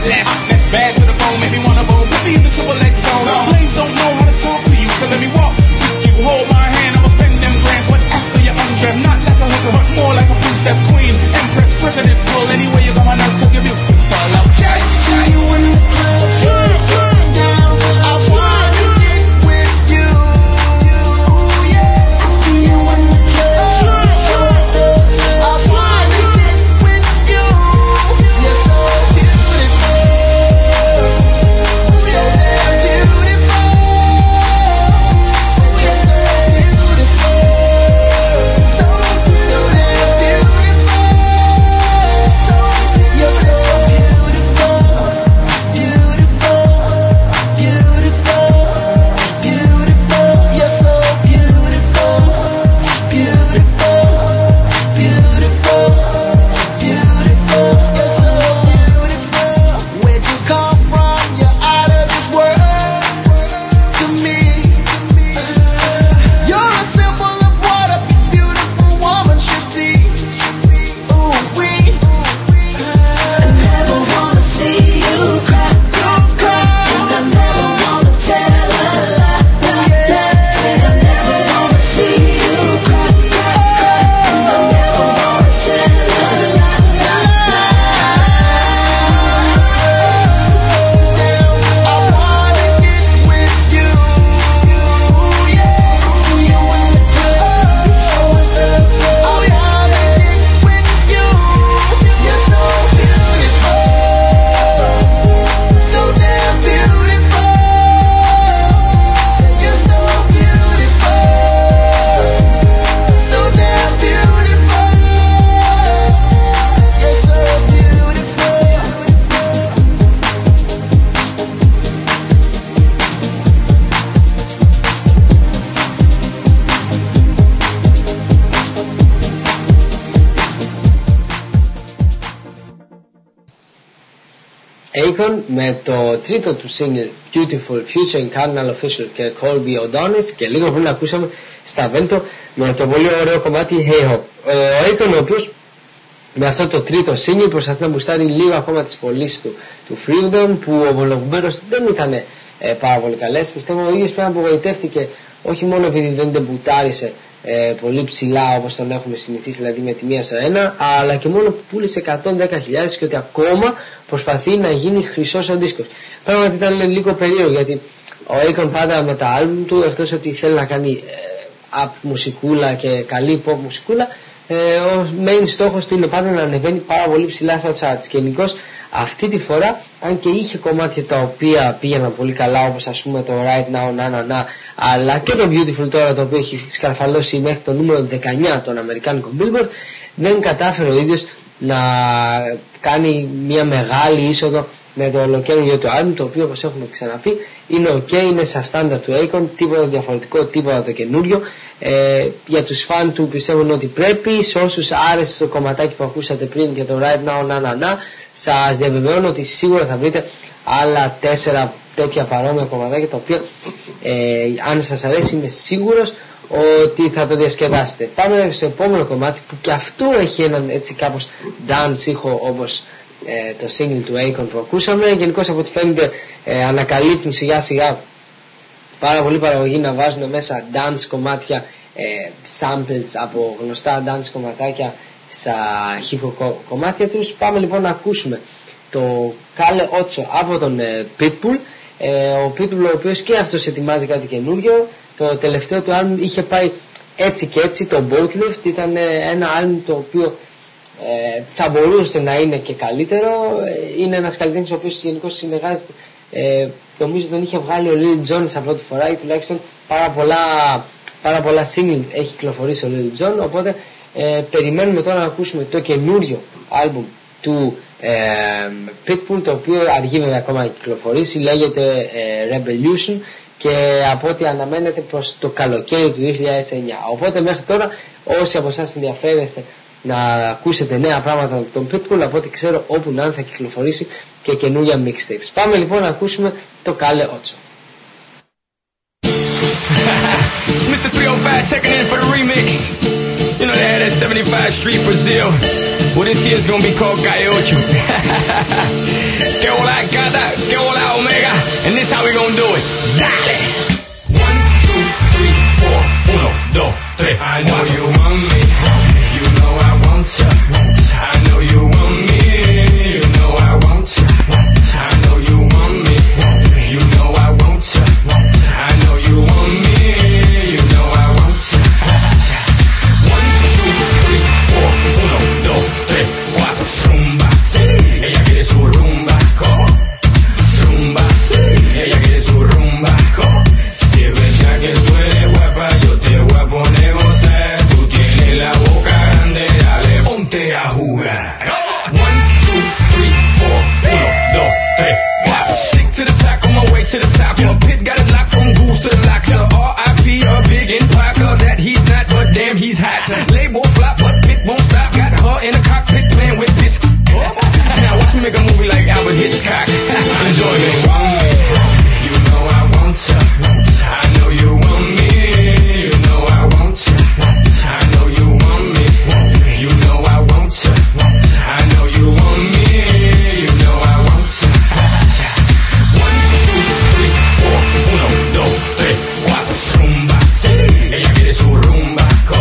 less. That's bad to the bone, make me wanna bowl. Put me in the triple X zone. Flames don't know how to talk to you, so let me walk. You hold my hand, I'ma spend them grands. But after you undress, not like a hooker, but more like a princess, queen, empress, president. Pull anywhere you got my nerve, 'cause you're beautiful. I'll just see you in the club. Down, I wanna get with you. Yeah, I see you in the club. I wanna get with you. You're so beautiful, so damn beautiful. You're so beautiful, so damn beautiful. You're so Akon με το τρίτο του single Beautiful featuring Cardinal Official και Colby O'Donis, και λίγο πριν ακούσαμε στα Vento με το πολύ ωραίο κομμάτι Hey Ho. Ο Akon, ο οποίος με αυτό το τρίτο single προσπαθεί να μπουστάρει λίγο ακόμα τις πωλήσεις του Freedom, που ομολογουμένως δεν ήταν πάρα πολύ καλές. Πιστεύω ο ίδιος πέρα απογοητεύτηκε, όχι μόνο επειδή δεν ντεμπουτάρισε πολύ ψηλά όπως τον έχουμε συνηθίσει, δηλαδή με τη 1-1, αλλά και μόνο που πούλησε 110.000 και ότι ακόμα προσπαθεί να γίνει χρυσός ο δίσκος. Πράγματι ήταν λίγο περίεργο, γιατί ο Akon πάντα με τα άλμπουμ του, εκτός ότι θέλει να κάνει up μουσικούλα και καλή pop μουσικούλα, ο main στόχος του είναι πάντα να ανεβαίνει πάρα πολύ ψηλά στα charts. Και γενικώς αυτή τη φορά, αν και είχε κομμάτια τα οποία πήγαιναν πολύ καλά, όπως ας πούμε το Right Now, Na, αλλά και το Beautiful τώρα, το οποίο έχει σκαρφαλώσει μέχρι το νούμερο 19 των Αμερικάνικων Billboard, δεν κατάφερε ο ίδιος να κάνει μια μεγάλη είσοδο με το ολοκαίριο του άλμπουμ, το οποίο, όπως έχουμε ξαναπεί, είναι ok, είναι στα στάνταρ του Akon, τίποτα διαφορετικό, τίποτα το καινούριο. Για τους φαν του πιστεύουν ότι πρέπει. Σε όσους άρεσε το κομματάκι που ακούσατε πριν και το Right Now, Na, σας διαβεβαιώνω ότι σίγουρα θα βρείτε άλλα 4 τέτοια παρόμοια κομματάκια, τα οποία αν σας αρέσει είμαι σίγουρος ότι θα το διασκεδάσετε. Πάμε στο επόμενο κομμάτι, που και αυτό έχει έναν έτσι κάπως dance ήχο, όπως το single του Akon που ακούσαμε. Γενικώς από ό,τι φαίνεται ανακαλύπτουν σιγά σιγά πάρα πολύ παραγωγή να βάζουν μέσα dance κομμάτια, samples από γνωστά dance κομματάκια στα hip-hop κομμάτια τους. Πάμε λοιπόν να ακούσουμε το Kale Ocho από τον Pitbull. Ο Pitbull, ο οποίος και αυτός ετοιμάζει κάτι καινούριο. Το τελευταίο του άλμπουμ είχε πάει έτσι και έτσι, το Boatlift. Ήταν ένα άλμπουμ το οποίο θα μπορούσε να είναι και καλύτερο. Είναι ένας καλλιτέχνης ο οποίος γενικώς συνεργάζεται, νομίζω τον είχε βγάλει ο Lil Jon σαν πρώτη φορά, ή τουλάχιστον πάρα πολλά single έχει κυκλοφορήσει ο Lil Jon. Οπότε περιμένουμε τώρα να ακούσουμε το καινούριο άλμπουμ του Pitbull, το οποίο αργεί βέβαια ακόμα να κυκλοφορήσει, λέγεται Revolution, και από ό,τι αναμένεται προς το καλοκαίρι του 2009. Οπότε μέχρι τώρα, όσοι από εσάς ενδιαφέρεστε να ακούσετε νέα πράγματα από τον Pitbull, από ό,τι ξέρω όπου να θα κυκλοφορήσει και καινούργια mixtapes. Πάμε λοιπόν να ακούσουμε το Kale Ocho. Mr. 305 checking in for the remix. You know they had that 75 Street Brazil. Well, this year's gonna be called Gallo Ocho. Que hola gata, que hola omega. And this how we gonna do it. Dale. 1, 2, 3, 4. 1, 2, 3. I know you want me. You know I want ya. I know you want me. You know I want ya. I know you want me. You know I want ya. I know you want me. You know I want ya. 1, 2, 3, 4. 1, 2, 3, 4. Rumba. Ella quiere su rumba. Rumba. Ella quiere su rumba. Si es verdad que tú eres guapa, yo te voy a poner gozar. Tú tienes la boca grande, dale, ponte a jugar. 1, 2, 3, 4. 1, 2, 3, 4. Stick to the top, on my way to the top. Your pit got it locked from goose to the lock. Tell her R.I.P. a big empire, cause that he's not, but damn he's hot. Label flop, but pit won't stop. Got her in the cockpit playing with this. Now watch me make a movie like Albert Hitchcock. Enjoy me. You know I want ya. I know you want me. You know I want ya. I know you want me. You know I want ya. I know you want me. You know I want ya. 1, 2, 3, 4. 1, 2, 3, 4. Rumba. Ella quiere su rumba.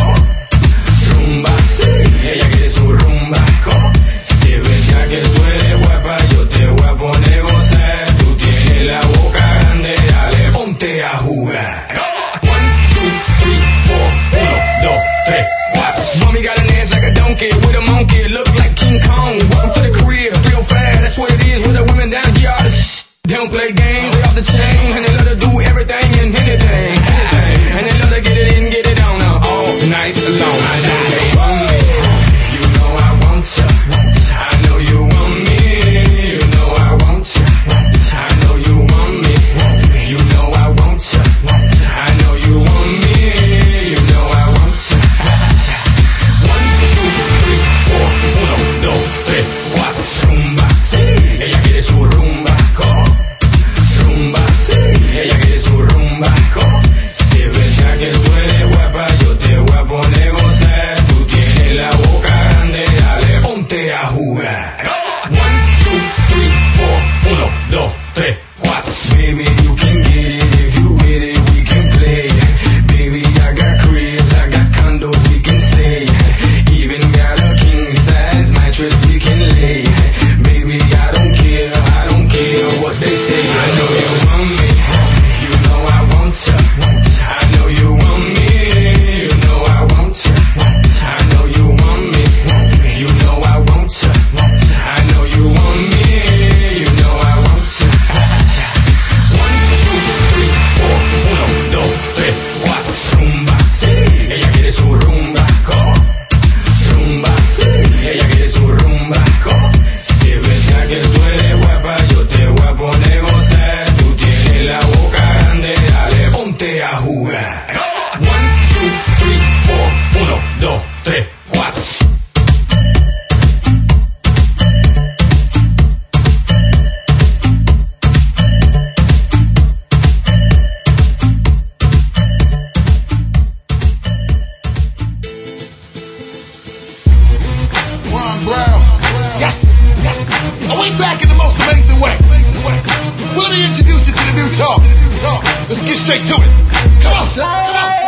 Rumba. Ella quiere su rumba. Si es verdad que tú eres guapa, yo te voy a poner gozar. Tú tienes la boca grande, dale, ponte a jugar. 1, 2, 3, 4. 1, 2, 3, 4. Mommy got an ass like a donkey with a monkey, look like King Kong. Welcome to the crib, real fast, that's what it is with the women down here. All the they don't play games, they off the chain, and they love to do everything and anything. And they love to get it in, get it on all night long. You know I want ya. I know you want me. You know I want ya. I know you want me. You know I want ya. I know you want me. You know I want ya. 1, 2, 3, 4. 1, 2, 3, 4. Rumba. Ella quiere su rumba. Rumba. Ella quiere su rumba. Si es verdad que tú eres guapa, yo te voy a poner gozar. Tú tienes la boca grande, dale, ponte a jugar. 1, 2, 3, 4. 1, 2, 3, 4. Baby, you can get it if you with it, we can play. Baby, I got cribs, I got condos, we can stay. Even got a king size mattress we can lay. Baby, I don't care what they say. I know you want me, you know I want ya. I know you want me, you know I want ya. I know you want me, you know I want ya. I know you want me, you know I want ya. 1, 2, 3, 4. 1, 2, 3, 4. Rumba. Ella quiere su rumba. Rumba. Ella quiere su rumba. Si es verdad que tú eres guapa, yo te voy a poner gozar. Tú tienes la boca grande, dale, ponte a jugar. 1, 2, 3, 4. 1, 2, 3, 4. Ron Brown. Yes. And we back in the most amazing way. Let me introduce you to the new talk. Let's get straight to it. Come on. Come on.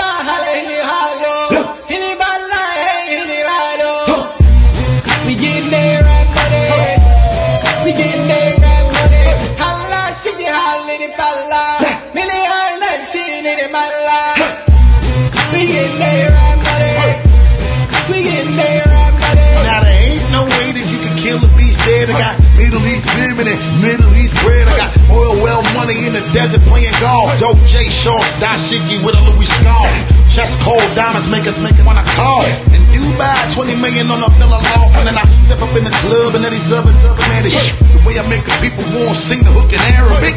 We getting there right money. We getting there right money. Holla, shake it, holla, it, holla. Millie, holla, shake it, holla. We getting there right money. We getting there right money. Now there ain't no way that you can kill a beast dead. I got Middle East women and Middle East bread. I got oil well money in the desert playing golf. Dope J shorts, dashiki with a Louis scarf. Chest cold diamonds make us wanna call. In Dubai, 20 million on a villa loft. And then I step up in the club and then these other man, the way I make the people want to sing the hook in Arabic.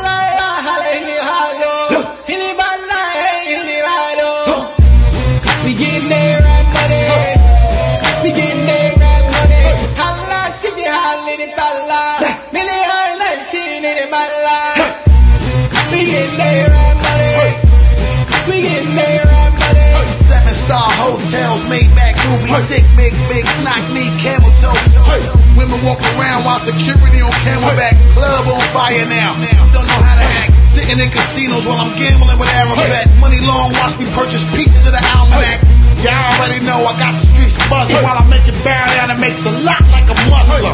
We getting there right money. We getting there right money. Holla, shake it, holla, it, holla. Millie, holla, shake it, holla. We getting there right money. We getting there right money. 7-star hotels, made back movie sick, big, knock me, camel toe. Women walk around while security on camelback. Club on fire now. Don't know how to act. Sitting in casinos while I'm gambling with Arafat. Money long, watch me purchase pieces of the almanac. Y'all already know I got the streets buzzing while I make it bow down and makes a lot like a muscle.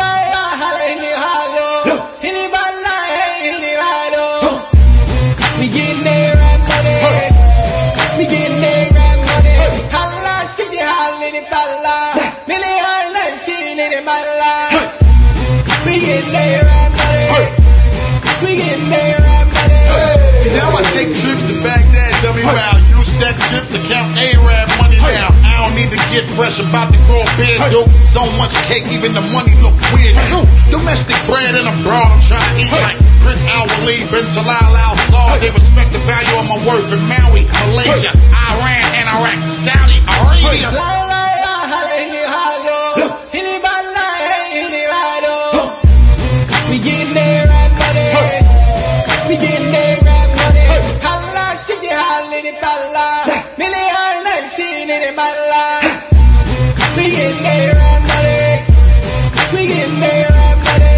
We getting there right money. We getting there right money. Holla, shitty, holla, it falla. Millie, holla, shitty, it mala. We getting there right money. We getting there right money. See, now I take trips to Baghdad, dummy wow. Use that trip to count Arab money down. I don't need to get fresh about to grow a beard, dope. So much cake, even the money look weird too. Domestic bread and abroad, I'm trying to eat like Prince Al-Waleed, bin Talal Al-Saud. They respect the value of my work in Maui, Malaysia, Iran, and Iraq, Saudi Arabia. We getting there right money. We getting there right money. Holla, shitty, holla, it falla. Millie, holla, shitty, it mala. We getting there right money. We getting there right money.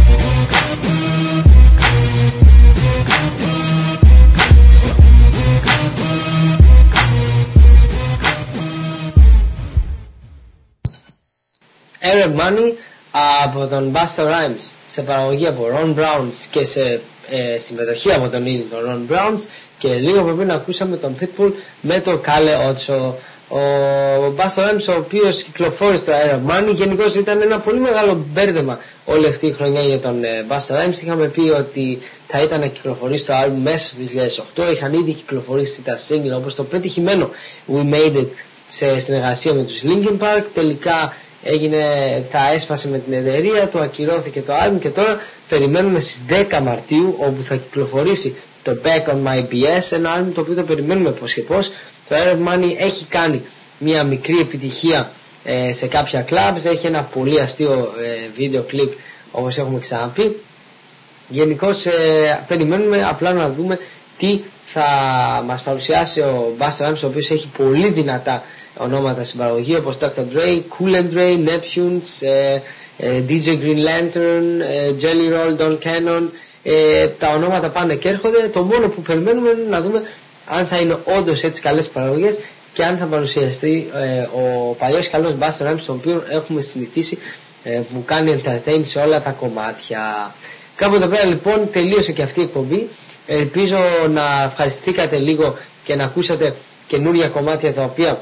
Arab Money από τον Busta Rhymes σε παραγωγή από Ron Browns και σε συμμετοχή από τον ίδιο τον Ron Browns, και λίγο πριν ακούσαμε τον Pitbull με το Kale Ocho. Ο Busta Rhymes, ο οποίος κυκλοφόρησε το Arab Money, γενικώς ήταν ένα πολύ μεγάλο μπέρδεμα όλη αυτή η χρονιά για τον Busta Rhymes. Είχαμε πει ότι θα ήταν να κυκλοφορήσει το album μέσα στο 2008, είχαν ήδη κυκλοφορήσει τα single όπως το πετυχημένο We Made It σε συνεργασία με τους Linkin Park. Τελικά τα έσπασε με την εταιρεία, του ακυρώθηκε το album και τώρα περιμένουμε στις 10 Μαρτίου όπου θα κυκλοφορήσει το Back on My BS, ένα album το οποίο το περιμένουμε πώς και πώς. Το Arab Money έχει κάνει μια μικρή επιτυχία σε κάποια clubs, έχει ένα πολύ αστείο βίντεο κλιπ όπως έχουμε ξαναπεί. Γενικώς περιμένουμε απλά να δούμε τι θα μας παρουσιάσει ο Busta Rhymes, ο οποίος έχει πολύ δυνατά ονόματα στην παραγωγή όπως Dr. Dre, Cool and Dre, Neptunes, DJ Green Lantern, Jelly Roll, Don Cannon. Τα ονόματα πάνε και έρχονται. Το μόνο που περιμένουμε είναι να δούμε αν θα είναι όντως έτσι καλές παραγωγές και αν θα παρουσιαστεί ο παλιός καλός Busta Rhymes, τον οποίο έχουμε συνηθίσει που κάνει entertain σε όλα τα κομμάτια. Κάπου εδώ πέρα λοιπόν τελείωσε και αυτή η εκπομπή. Ελπίζω να ευχαριστηθήκατε λίγο και να ακούσατε καινούρια κομμάτια τα οποία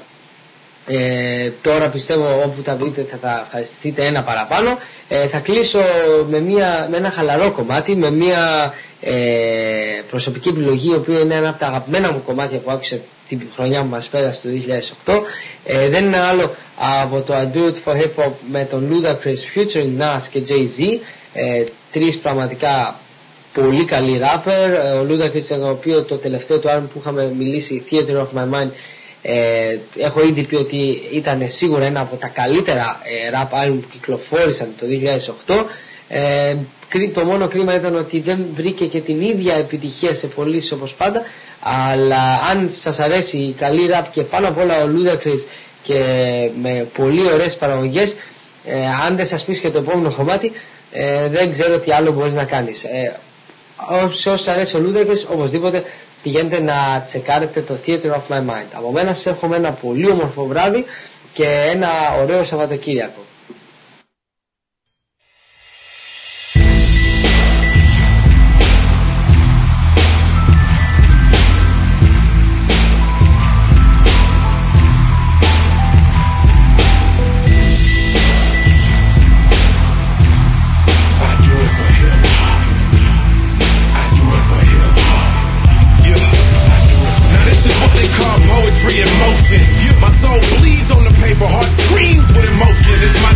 τώρα πιστεύω όπου τα βρείτε θα τα ευχαριστηθείτε ένα παραπάνω. Θα κλείσω με ένα χαλαρό κομμάτι, με μια προσωπική επιλογή, η οποία είναι ένα από τα αγαπημένα μου κομμάτια που άκουσα την χρονιά που μας πέρασε το 2008. Δεν είναι άλλο από το I Do It For Hip Hop με τον Ludacris featuring Nas και Jay-Z, τρεις πραγματικά πολύ καλοί rapper. Ο Ludacris, ο οποίο το τελευταίο του album που είχαμε μιλήσει, Theater of My Mind, έχω ήδη πει ότι ήταν σίγουρα ένα από τα καλύτερα rap album που κυκλοφόρησαν το 2008. Το μόνο κρίμα ήταν ότι δεν βρήκε και την ίδια επιτυχία σε πωλήσεις όπως πάντα, αλλά αν σας αρέσει η καλή rap και πάνω απ' όλα ο Ludacris και με πολύ ωραίες παραγωγές, αν δεν σας πεις και το επόμενο κομμάτι, δεν ξέρω τι άλλο μπορείς να κάνεις. Σε όσους αρέσει ο Ludacris, οπωσδήποτε πηγαίνετε να τσεκάρετε το Theater of My Mind. Από μένα σας εύχομαι ένα πολύ όμορφο βράδυ και ένα ωραίο Σαββατοκύριακο. My soul bleeds on the paper, heart screams with emotion. It's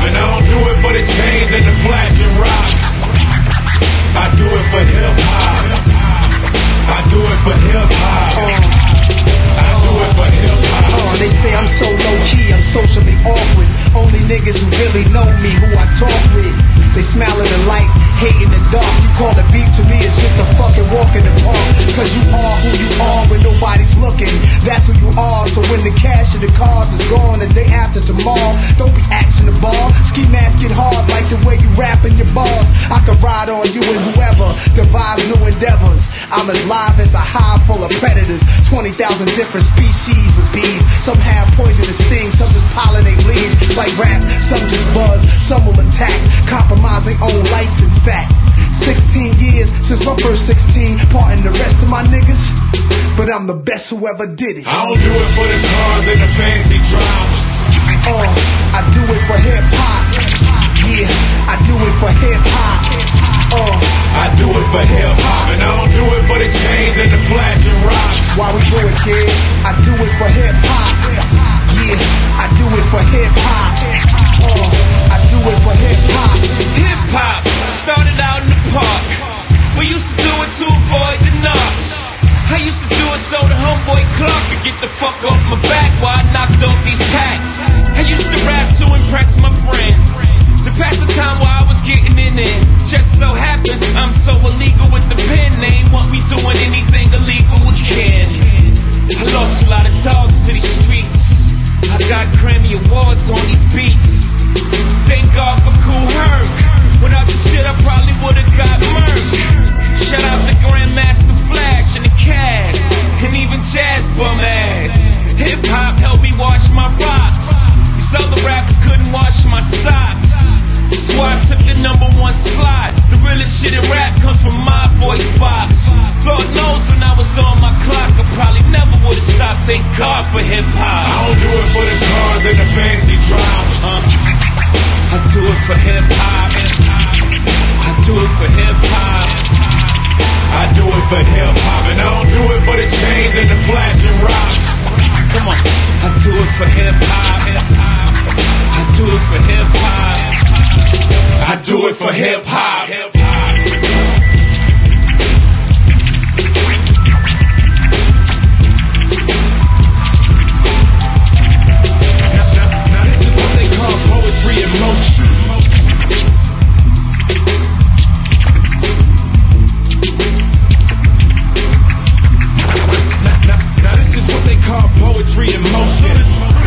And I don't do it for the chains and the flashing rocks. I do it for hip hop. I do it for hip hop. I do it for hip hop. They say I'm so low key, I'm socially awkward. Only niggas who really know me, who I talk with. They smile in the light, hate in the dark. You call it beef, to me it's just a fucking walk in the park. Cause you are who you are when nobody's looking. That's who you are, so when the cash and the cars is gone the day after tomorrow, don't be axing the ball. Ski mask get hard like the way you rap in your bars. I could ride on you and whoever devise new endeavors. I'm as live as a hive full of predators. 20,000 different species of bees. Some have poisonous stings, some just pollinate leaves. Like rap, some just buzz, some will attack. Compromise their own life in fact. 16 years since my first 16, parting the rest of my niggas, but I'm the best who ever did it. I don't do it for the cars and the fancy drops. I do it for hip hop. Yeah, I do it for hip hop. I do it for hip hop, and I don't do it for the chains and the flashing rocks. Why we do it, kid? I do it for hip hop. Yeah, I do it for hip hop. I do it for hip hop. Hip hop started out in the park. We used to do it to avoid the knocks. I used to do it so the homeboy Clark could get the fuck off my back while I knocked off these packs. I used to rap to impress my friends, to pass the time while I was getting in it. Just so happens I'm so illegal with the pen, they ain't want me doing anything illegal again. I lost a lot of dogs to these streets. I got Grammy Awards on these beats. Thank God for Kool Herc. Without the shit I probably would've got murked. Shout out to Grandmaster Flash and the Cash, and even Jazz bum ass. Hip hop helped me wash my rocks. These other rappers couldn't wash my socks. So I took the #1 slot. The realest shit in rap comes from my voice box. Lord knows when I was on my clock, I probably never would've stopped. Thank God for hip hop. I don't do it for the cars and the fancy drops. I do it for hip hop. I do it for hip hop. I do it for hip hop, and I don't do it for the chains and the flashing rocks. Come on, I do it for hip hop. I do it for hip hop. I do it for hip hop. Now this is what they call poetry in motion. Now this is what they call poetry in motion.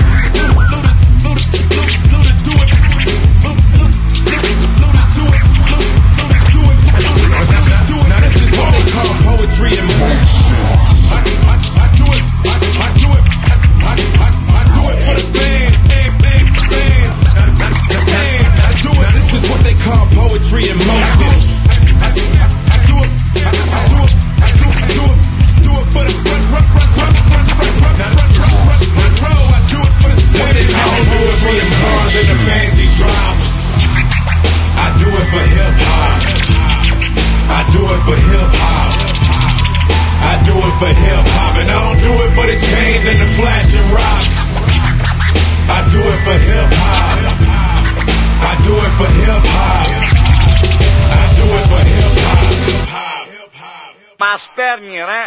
Μας παίρνει ρε.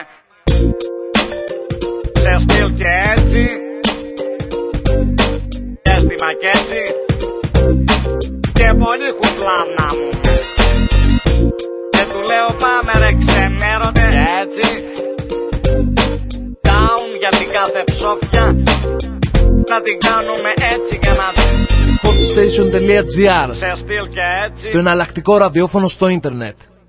Σε στυλ και έτσι. Και στη μακέτσι. Και πολύ χουπλάνα μου. Και του λέω πάμε ρε ξενέρωτε. Και έτσι. Down για την κάθε ψόφια. Να την κάνουμε έτσι και να την. Hotstation.gr. Σε στυλ και έτσι. Το εναλλακτικό ραδιόφωνο στο ίντερνετ.